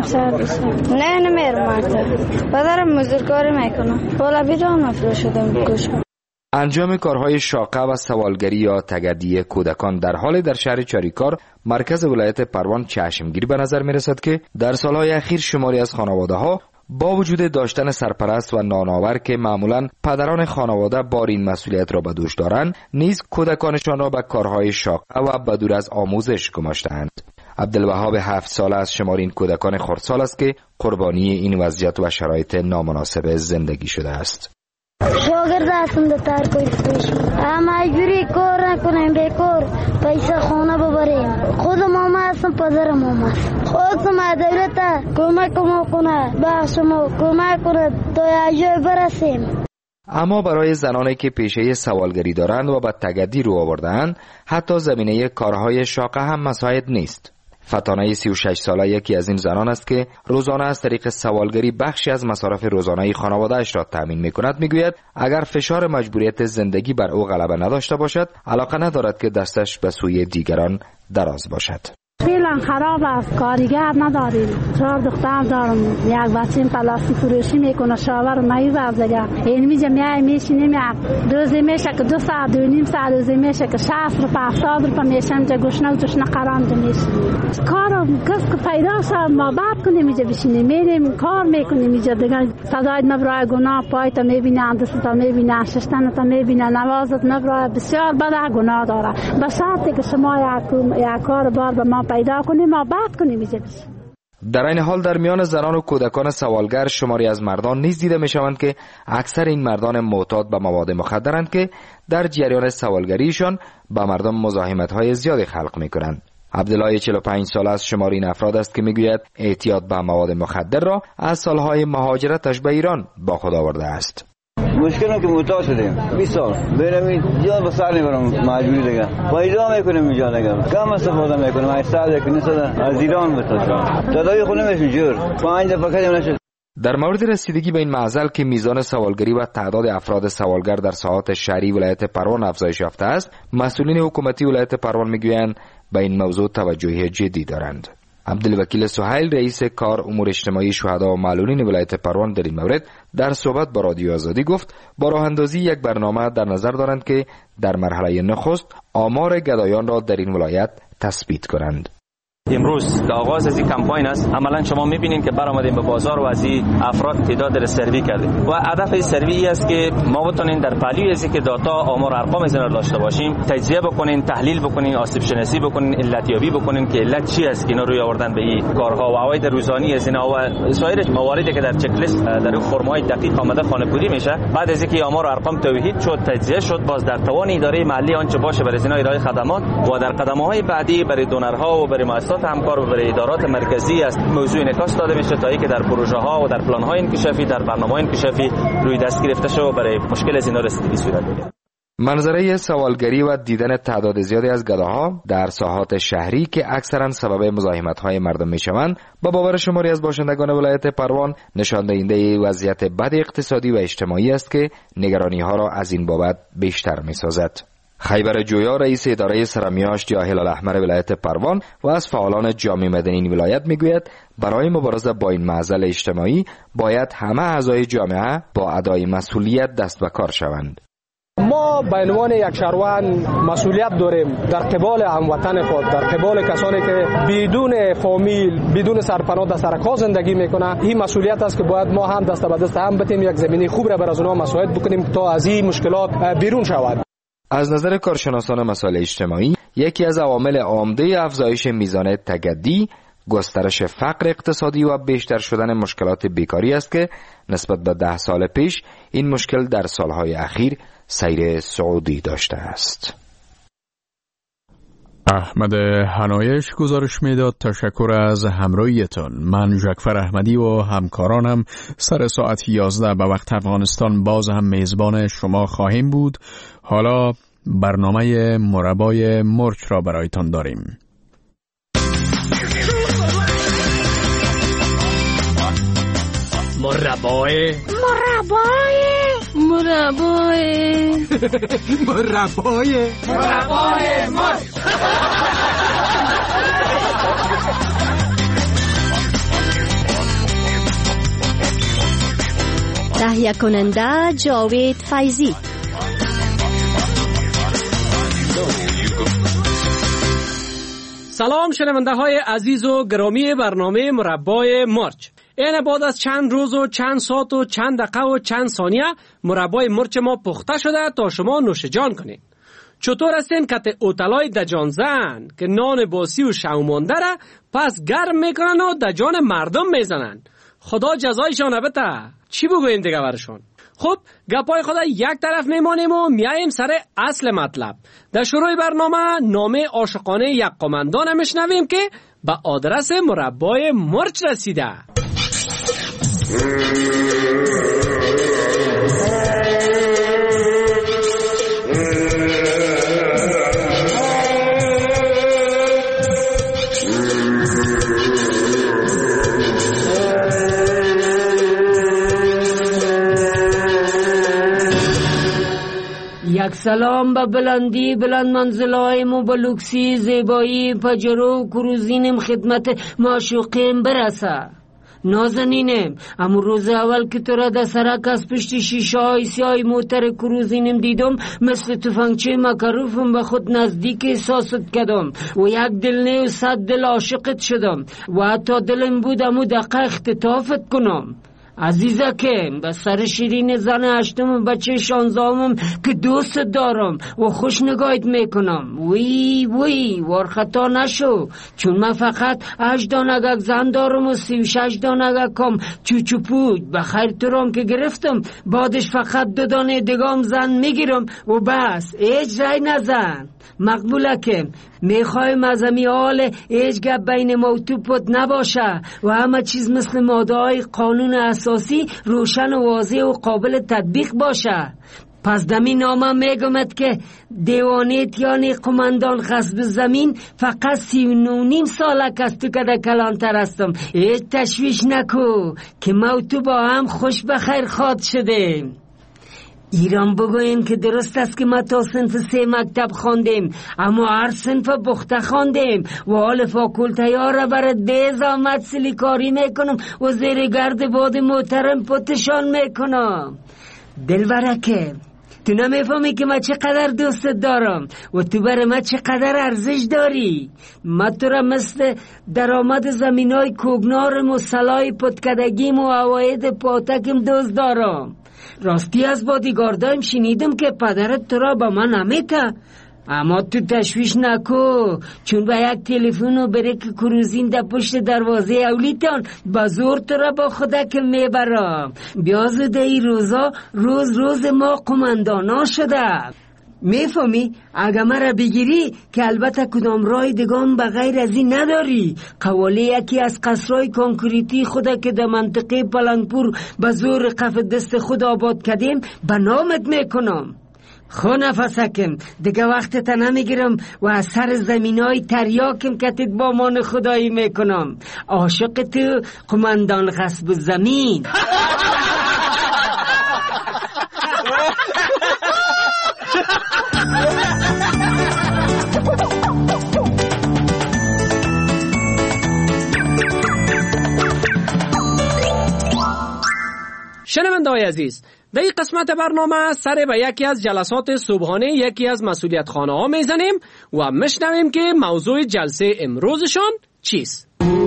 نه نمیرم بدارم مزدورکاری میکنم بالا بیرون مفروض شدم بکشم. انجام کارهای شاقه و سوالگری یا تگدی کودکان در حال در شهر چاریکار مرکز ولایت پروان چشمگیر به نظر میرسد که در سالهای اخیر شماری از خانواده‌ها با وجود داشتن سرپرست و نانآور که معمولاً پدران خانواده بار این مسئولیت را به دوش دارند، نیز کودکانشان را به کارهای شاقه و به دور از آموزش گماشته‌اند. عبدالوهاب 7 ساله از شمار این کودکان خردسال است که قربانی این وضعیت و شرایط نامناسب زندگی شده است. شاگرد هستم در ترک پیش اما مجبوری کار نکنیم بیکار پیسه خانه ببریم. خود ماما هستم پدر ماما هست. خودم دولت کمک ما کنه بخش ما کمک کنه تا یه جای برسیم. اما برای زنانی که پیشه سوالگری دارند و به تگدی رو آورده‌اند حتی زمینه کارهای شاقه هم مساعد نیست. فتانه 36 ساله یکی از این زنان است که روزانه از طریق سوالگری بخشی از مصارف روزانه خانواده‌اش را تامین می‌کند. می‌گوید اگر فشار مجبوریت زندگی بر او غلبه نداشته باشد علاقه ندارد که دستش به سوی دیگران دراز باشد. فعلا خراب است، کارگر نداریم. 4 دختر دارم، یک بچه‌م پلاستیک فروشی میکنه، شاور میوه دیگه. این میجه میشینیم روزی میشه که 2 ساعت 2.5 ساعت روزی میشه که 60 روپیه 70 روپیه میشم جا گوشنه و توش نقرانده میشینیم. کارم کس که پیدا شد ما بعد کنیم میجه بشینیم میریم کار میکنیم میجه دیگه. صدای مبرای گناه پایت میبینن، دست میبینن، ششتن تا میبینن، نوازت مبرای بسیار بد گناه داره. به شرطی که شما یک کار بار به ما پیدا کنیم ما بعد کنیم میشه. در این حال در میان زنان و کودکان سوالگر شماری از مردان نیز دیده میشوند که اکثر این مردان معتاد به مواد مخدرند که در جریان سوالگریشان به مردم مزاحمت‌های زیادی خلق میکنند. عبدالله 45 ساله از شمار این افراد است که میگوید اعتیاد به مواد مخدر را از سالهای مهاجرتش به ایران با خود آورده است. مشکل که معتاد شدیم 20 سال بریم جان به سر نمیبرم مجبوری دیگه پیدا میکنیم اینجا دیگه کم استفاده میکنیم 800 که نیست از ایران بتاشم تداوی خونه میشیم جور 5 دفعه کردیم نشد. در مورد رسیدگی به این معضل که میزان سوالگری و تعداد افراد سوالگر در ساحات شهری ولایت پروان افزایش یافته است، مسئولین حکومتی ولایت پروان میگویند به این موضوع توجه جدی دارند. عبدالوکیل سهیل رئیس کار امور اجتماعی شهدا و معلولین ولایت پروان در این مورد در صحبت با رادیو آزادی گفت با راه اندازی یک برنامه در نظر دارند که در مرحله نخست آمار گدایان را در این ولایت تثبیت کنند. امروز که آغاز از این کمپاین است عملا شما می‌بینید که برآمدیم به بازار و از این افراد تعداد را سروی کردیم و هدف این سروی است که ما بتونیم در پهلوی از که دیتا آمار ارقام از این را داشته باشیم تجزیه بکنیم تحلیل بکنیم آسیب شناسی بکنیم علت یابی بکنیم که علت چی است که اینا روی آوردن به این کارها و عواید روزانه از اینا و سایر مواردی که در چک لیست در فرم‌های دقیق آمده خانه‌پوری میشه. بعد از اینکه آمار و ارقام توحید شد تجزیه شد باز در توان اداره محلی آنچه باشه برای اینا ارائه خدمات و در قدم‌های بعدی برای دونرها و برای مؤسسات همکار و برای ادارات مرکزی است موضوع انعکاس داده میشه تا اینکه در پروژه ها و در پلان های انکشافی در برنامه‌های انکشافی روی دست گرفته شه و برای مشکل از اینا رسیدگی صورت بگیرد. منظره سوالگری و دیدن تعداد زیادی از گداها در ساحات شهری که اکثرا سبب مزاحمت‌های مردم میشوند با باور شماری از باشندگان ولایت پروان نشان دهنده وضعیت بد اقتصادی و اجتماعی است که نگرانی‌ها را از این بابت بیشتر می‌سازد. خیبر جویا رئیس اداره سرمیاشت یا هلال احمر ولایت پروان و از فعالان جامعه مدنی این ولایت میگوید برای مبارزه با این معضل اجتماعی باید همه اعضای جامعه با ادای مسئولیت دست به کار شوند. ما به عنوان یک شهروند مسئولیت داریم در قبال هموطن خود، در قبال کسانی که بدون فامیل، بدون سرپناه در سرکا زندگی میکنه. این مسئولیت است که باید ما هم دست به دست هم بتیم یک زمینه خوب را بر از اونها مساعد بکنیم تا از این مشکلات بیرون شود. از نظر کارشناسان مسائل اجتماعی، یکی از عوامل عامده افزایش میزان تگدی گسترش فقر اقتصادی و بیشتر شدن مشکلات بیکاری است که نسبت به 10 سال پیش این مشکل در سالهای اخیر سیر صعودی داشته است. احمد حنایش گزارش میداد. تشکر از همراهیتان. من جعفر احمدی و همکارانم سر ساعت 11 به وقت افغانستان باز هم میزبان شما خواهیم بود. حالا برنامه مربای مرچ را برایتان داریم. مربای مرچ. تهیه کننده جاوید فیضی. سلام شنونده های عزیز و گرامی برنامه مربای مرچ. این بعد از چند روز و چند ساعت و چند دقیقه و چند ثانیه مربای مرچ ما پخته شده تا شما نوش جان کنید. چطور هستین کت اوتلای دجان زن که نان باسی و شومانده را پس گرم میکنن و دجان مردم میزنن؟ خدا جزایشان بده. چی بگویم دیگه برشون؟ خب گپای خدا یک طرف میمانیم و میاییم سر اصل مطلب. در شروع برنامه نامه عاشقانه یک قماندان میشنویم که به آدرس مربای مرچ رسیده. یک سلام به بلندی بلند منزلایم و به لوکسی زیبایی پجرو کروزینم خدمت معشوقیم برسه. نازنینم امو روز اول که تو را در سرک از پشت شیشه های سیاه موتر کروزینم دیدم مثل تفنگچه مکروفم به خود نزدیک احساست کردم و یک دل و 100 دل عاشقت شدم و حتی دلم بود امو دقیق اختطافت کنم. عزیزکم به سر شیرین زن هشتم بچه 16 که دوست دارم و خوش نگاهت میکنم. وی ورخطا نشو، چون من فقط 8 دانگک زن دارم و 36 دانگک کم چوچو پود. بخیر ترام که گرفتم بعدش فقط 2 دانه دگام زن میگیرم و بس. هیچ رای نزن. مقبولکم. میخوایم از امی حال هیچ گپ بین ما و تو پت نباشه و همه چیز مثل ماده های قانون اساسی روشن و واضح و قابل تطبیق باشه. پس دمی نامه میگمد که دیوانیت یعنی قماندان غصب زمین فقط 39.5 سالک است تو که در کلانتر هستم. هیچ تشویش نکو که ما و تو با هم خوش بخیر خواد شدیم. ایران بگویم که درست است که ما تا صنف 3 مکتب خواندیم اما هر صنف بخته خواندیم و حال فاکولته را برای دیز آمد سلیکاری میکنم و زیر گرد باد محترم پتشان میکنم. دلبرکه تو نمیفهمی که من چقدر دوست دارم و تو برای من چقدر ارزش داری. من تو را مثل درآمد زمینای کوگنارم و سلای پتکدگیم و عواید پاتکم دوست دارم. راستی از بادیگاردایم شنیدم که پدرت تو را با من نمیته، اما تو تشویش نکو چون با یک تلفن و بریک کروزین در پشت دروازه اولیتان با زور تو را با خودک میبرم. بیا زوده ای روزا روز ما قماندانا شده. میفهمی؟ اگه مرا بگیری که البته کدام رای دگام بغیر از این نداری. قواله یکی از قصرهای کانکریتی خود که در منطقه پلنگپور به زور قف دست خود آباد کردیم به نامت میکنم. خو نفسکم دیگه وقتت نمیگیرم و از سر زمینای تریاکم کتت با مان خدایی میکنم. عاشق تو قماندان غصب زمین. شنونده‌های عزیز، در این قسمت برنامه سر به یکی از جلسات صبحانه یکی از مسئولیت خانه ها میزنیم و میشنویم که موضوع جلسه امروزشان چیست.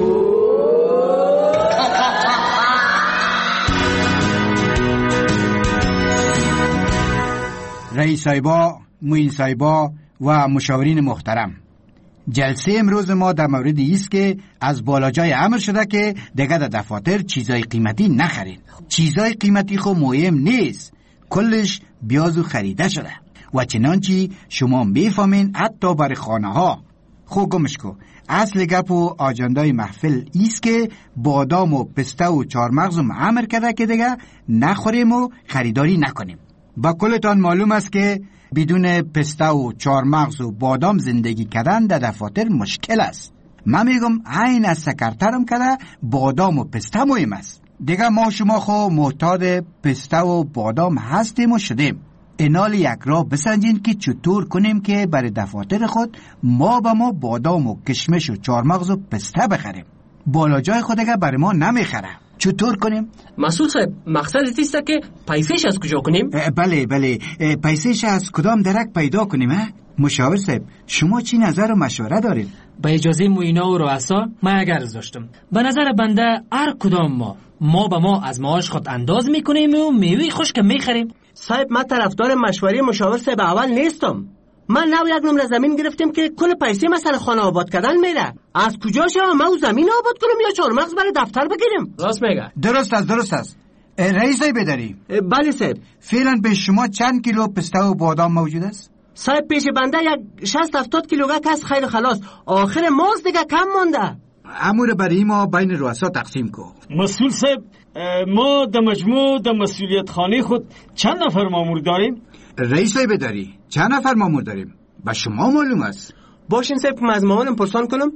رئیس صاحبا، معین صاحبا و مشاورین محترم، جلسه امروز ما در مورد است که از بالاجای امر شده که دیگه در دفاتر چیزای قیمتی نخرین. چیزای قیمتی خو مهم نیست، کلش بیازو خریده شده و چنانچه شما میفهمین حتی برای خانه ها. خو گمش کو، اصل گپ و آجندای محفل است که بادام و پسته و چارمغز امر کرده که دیگه نخوریم و خریداری نکنیم. با کلتان معلوم است که بدون پسته و چارمغز و بادام زندگی کردن در دفاتر مشکل است. من میگم عین از سکرترم کده بادام و پسته مهم است. دیگه ما شما خو محتاج پسته و بادام هستیم و شدیم. اینال یک راه بسنجین که چطور کنیم که برای دفاتر خود ما با ما بادام و کشمش و چارمغز و پسته بخریم. بالا جای خود دیگه برای ما نمیخره. چطور کنیم؟ مسعود صاحب، مقصد است که پیسهش از کجا کنیم؟ بله، پیسهش از کدام درک پیدا کنیم؟ مشاور صاحب، شما چی نظر و مشوره دارید؟ با اجازه معینا و رؤسا من اگر داشتم، به نظر بنده هر کدام ما به ما از معاش خود انداز میکنیم و میوه خشک میخریم. صاحب، من طرفدار مشوره مشاور صاحب اول نیستم. من نو یک نمره زمین گرفتیم که کل پیسه مثلا خانه آباد کردن میره. از کجا شما ما زمین آباد کنیم یا چهارمغز برای دفتر بگیریم؟ راست میگه. درست است. رئیس صاحب بداری؟ بله صاحب. فعلا به شما چند کیلو پسته و بادام موجود است؟ صاحب پیش بنده یک 60-70 کیلوگرم کس خیر خلاص. آخر ماست دیگه کم مونده. امور برای ما بین رؤسا تقسیم کو. مسئول صاحب، ما در مجموع در مسئولیت خانه خود چند نفر مامور داریم؟ رئیس صاحب بداری چند نفر مامور داریم؟ با شما معلوم است. باشین صاحب که از مامانم پرسان کنم.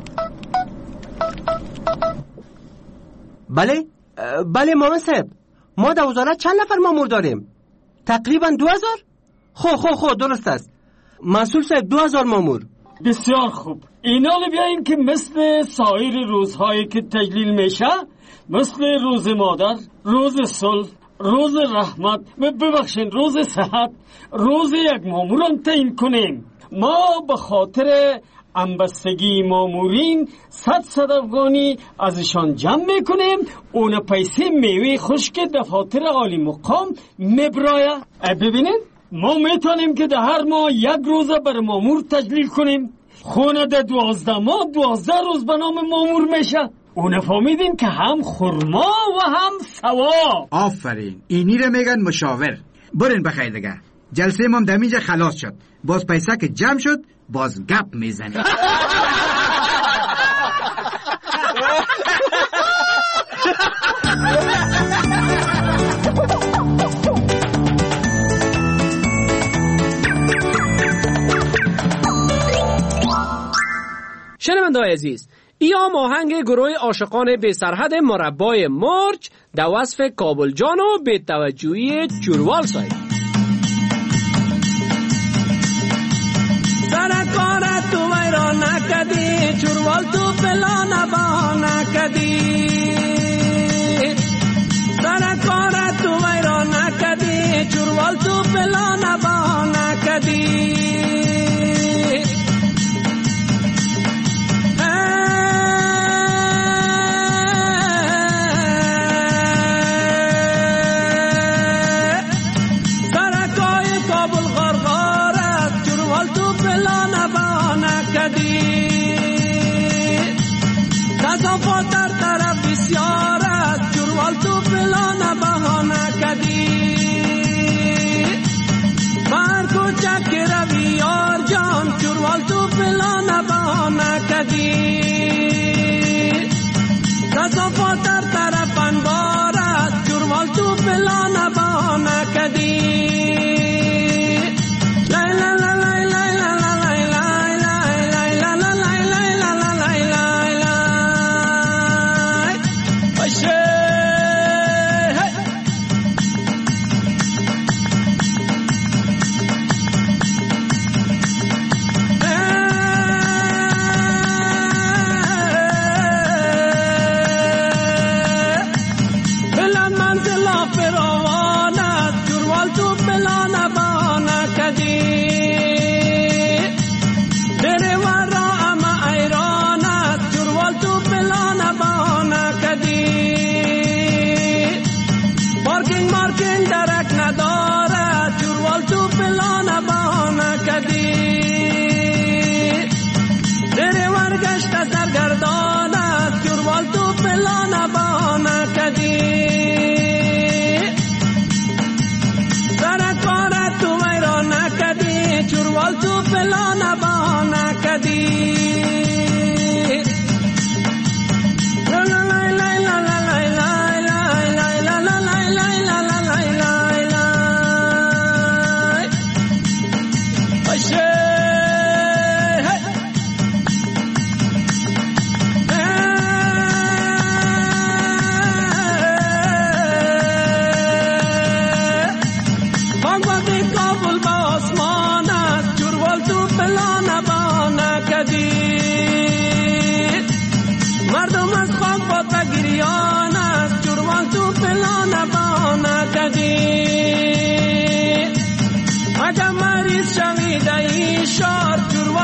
بله مامان صاحب، ما در وزارت چند نفر مامور داریم؟ تقریبا 2000. خو درست است. مسئول صاحب 2000 مامور. بسیار خوب. اینا رو بیاییم که مثل سایر روزهایی که تجلیل میشه، مثل روز مادر، روز صلح، روز رحمت، ببخشین روز صحت، روز یک مامورم تعیین کنیم. ما به خاطر همبستگی مامورین 100 افغانی ازشان جمع میکنیم. اون پیسه میوه خشک دفاتر عالی مقام میبرایه. ببینین ما میتونیم که در هر ماه یک روزه بر مامور تجلیل کنیم. خونه در 12 ماه 12 روز به نام مامور میشه. اون فهمیدین که هم خورما و هم ثواب. آفرین، اینی رو میگن مشاور. برین بخیر دیگه. جلسه ما در اینجا خلاص شد. باز پیسه که جمع شد باز گپ میزنیم. شنونده‌های عزیز، ایام آهنگ گروه عاشقان بی سرحد مربای مرچ در وصف کابل جان و بی توجهی چوروال صاحب. سرکار تو ویرا نکدی، چوروال تو پلا نبا نکدی. سرکار تو ویرا نکدی، چوروال تو پلا نبا نکدی. در طرف بسیار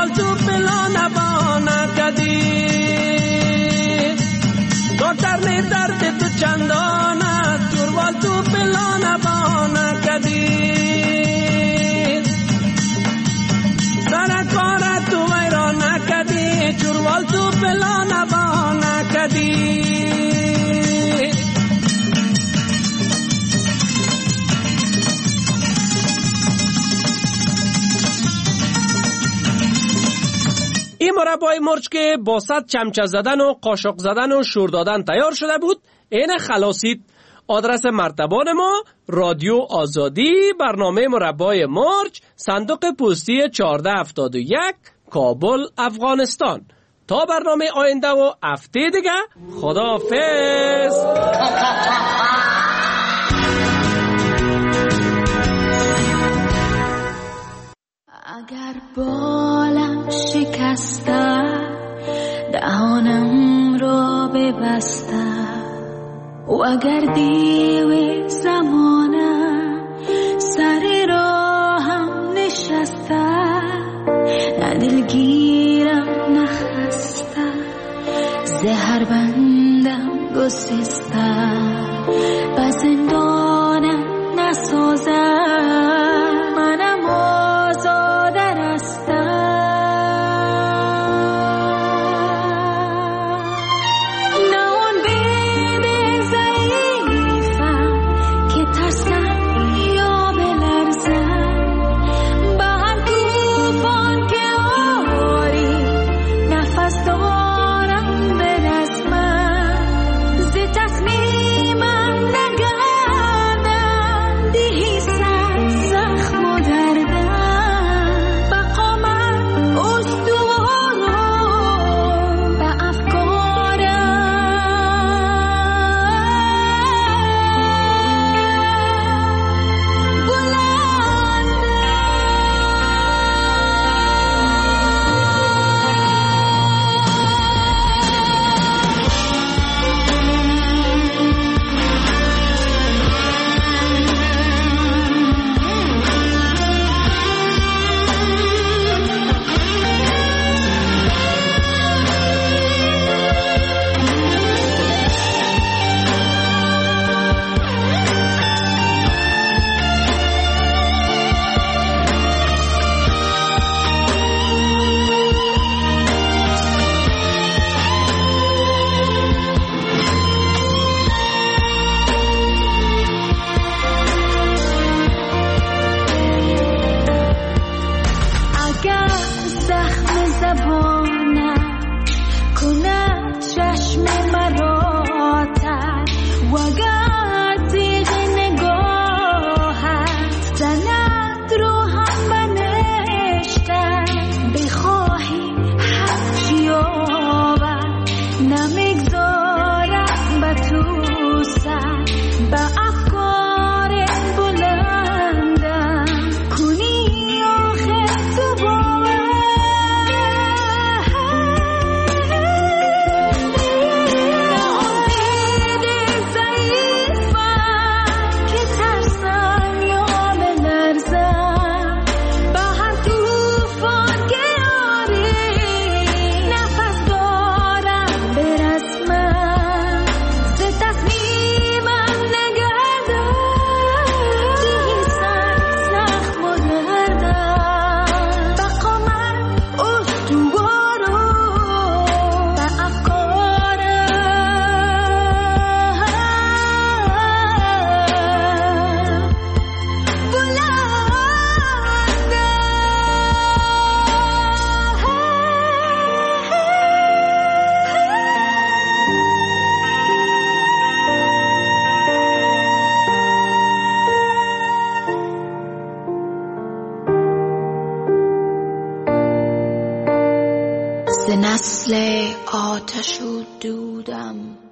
چوروال تو پلان بانه کدی دکتر نه درد تو چندانه چوروال تو پلان بانه کدی سرکار تو ویران کدی چوروال تو پلان بانه کدی این مربای مرچ که با 100 چمچه زدن و قاشق زدن و شور دادن تیار شده بود این خلاصید. آدرس مرتبان ما رادیو آزادی، برنامه مربای مرچ، صندوق پستی 1471 کابل افغانستان. تا برنامه آینده و هفته دیگه خداحافظ. اگر بالم شکسته دهانم را ببسته و اگر دیو زمانه سر راهم نشسته نه دلگیرم نخسته زهر بندم گسسته و زندانم نسازه منم آزاده رسته نه اون بیده ضعیفم که ترسم یا بلرزم به هر توفان که آری نفس دارم برسمم ز تصمیمم نگردم دیهی سر زخم و دردم بقا من استوارم به افکارم اگر زخم زبانم کند چشم مرا تر و اگر تیغ نگاهت زند روحم به نشتر بخواهی حق یابد نمیگذارم به تو سر به افکار بلندم کنی آخر تو ز نسل آتش و دودم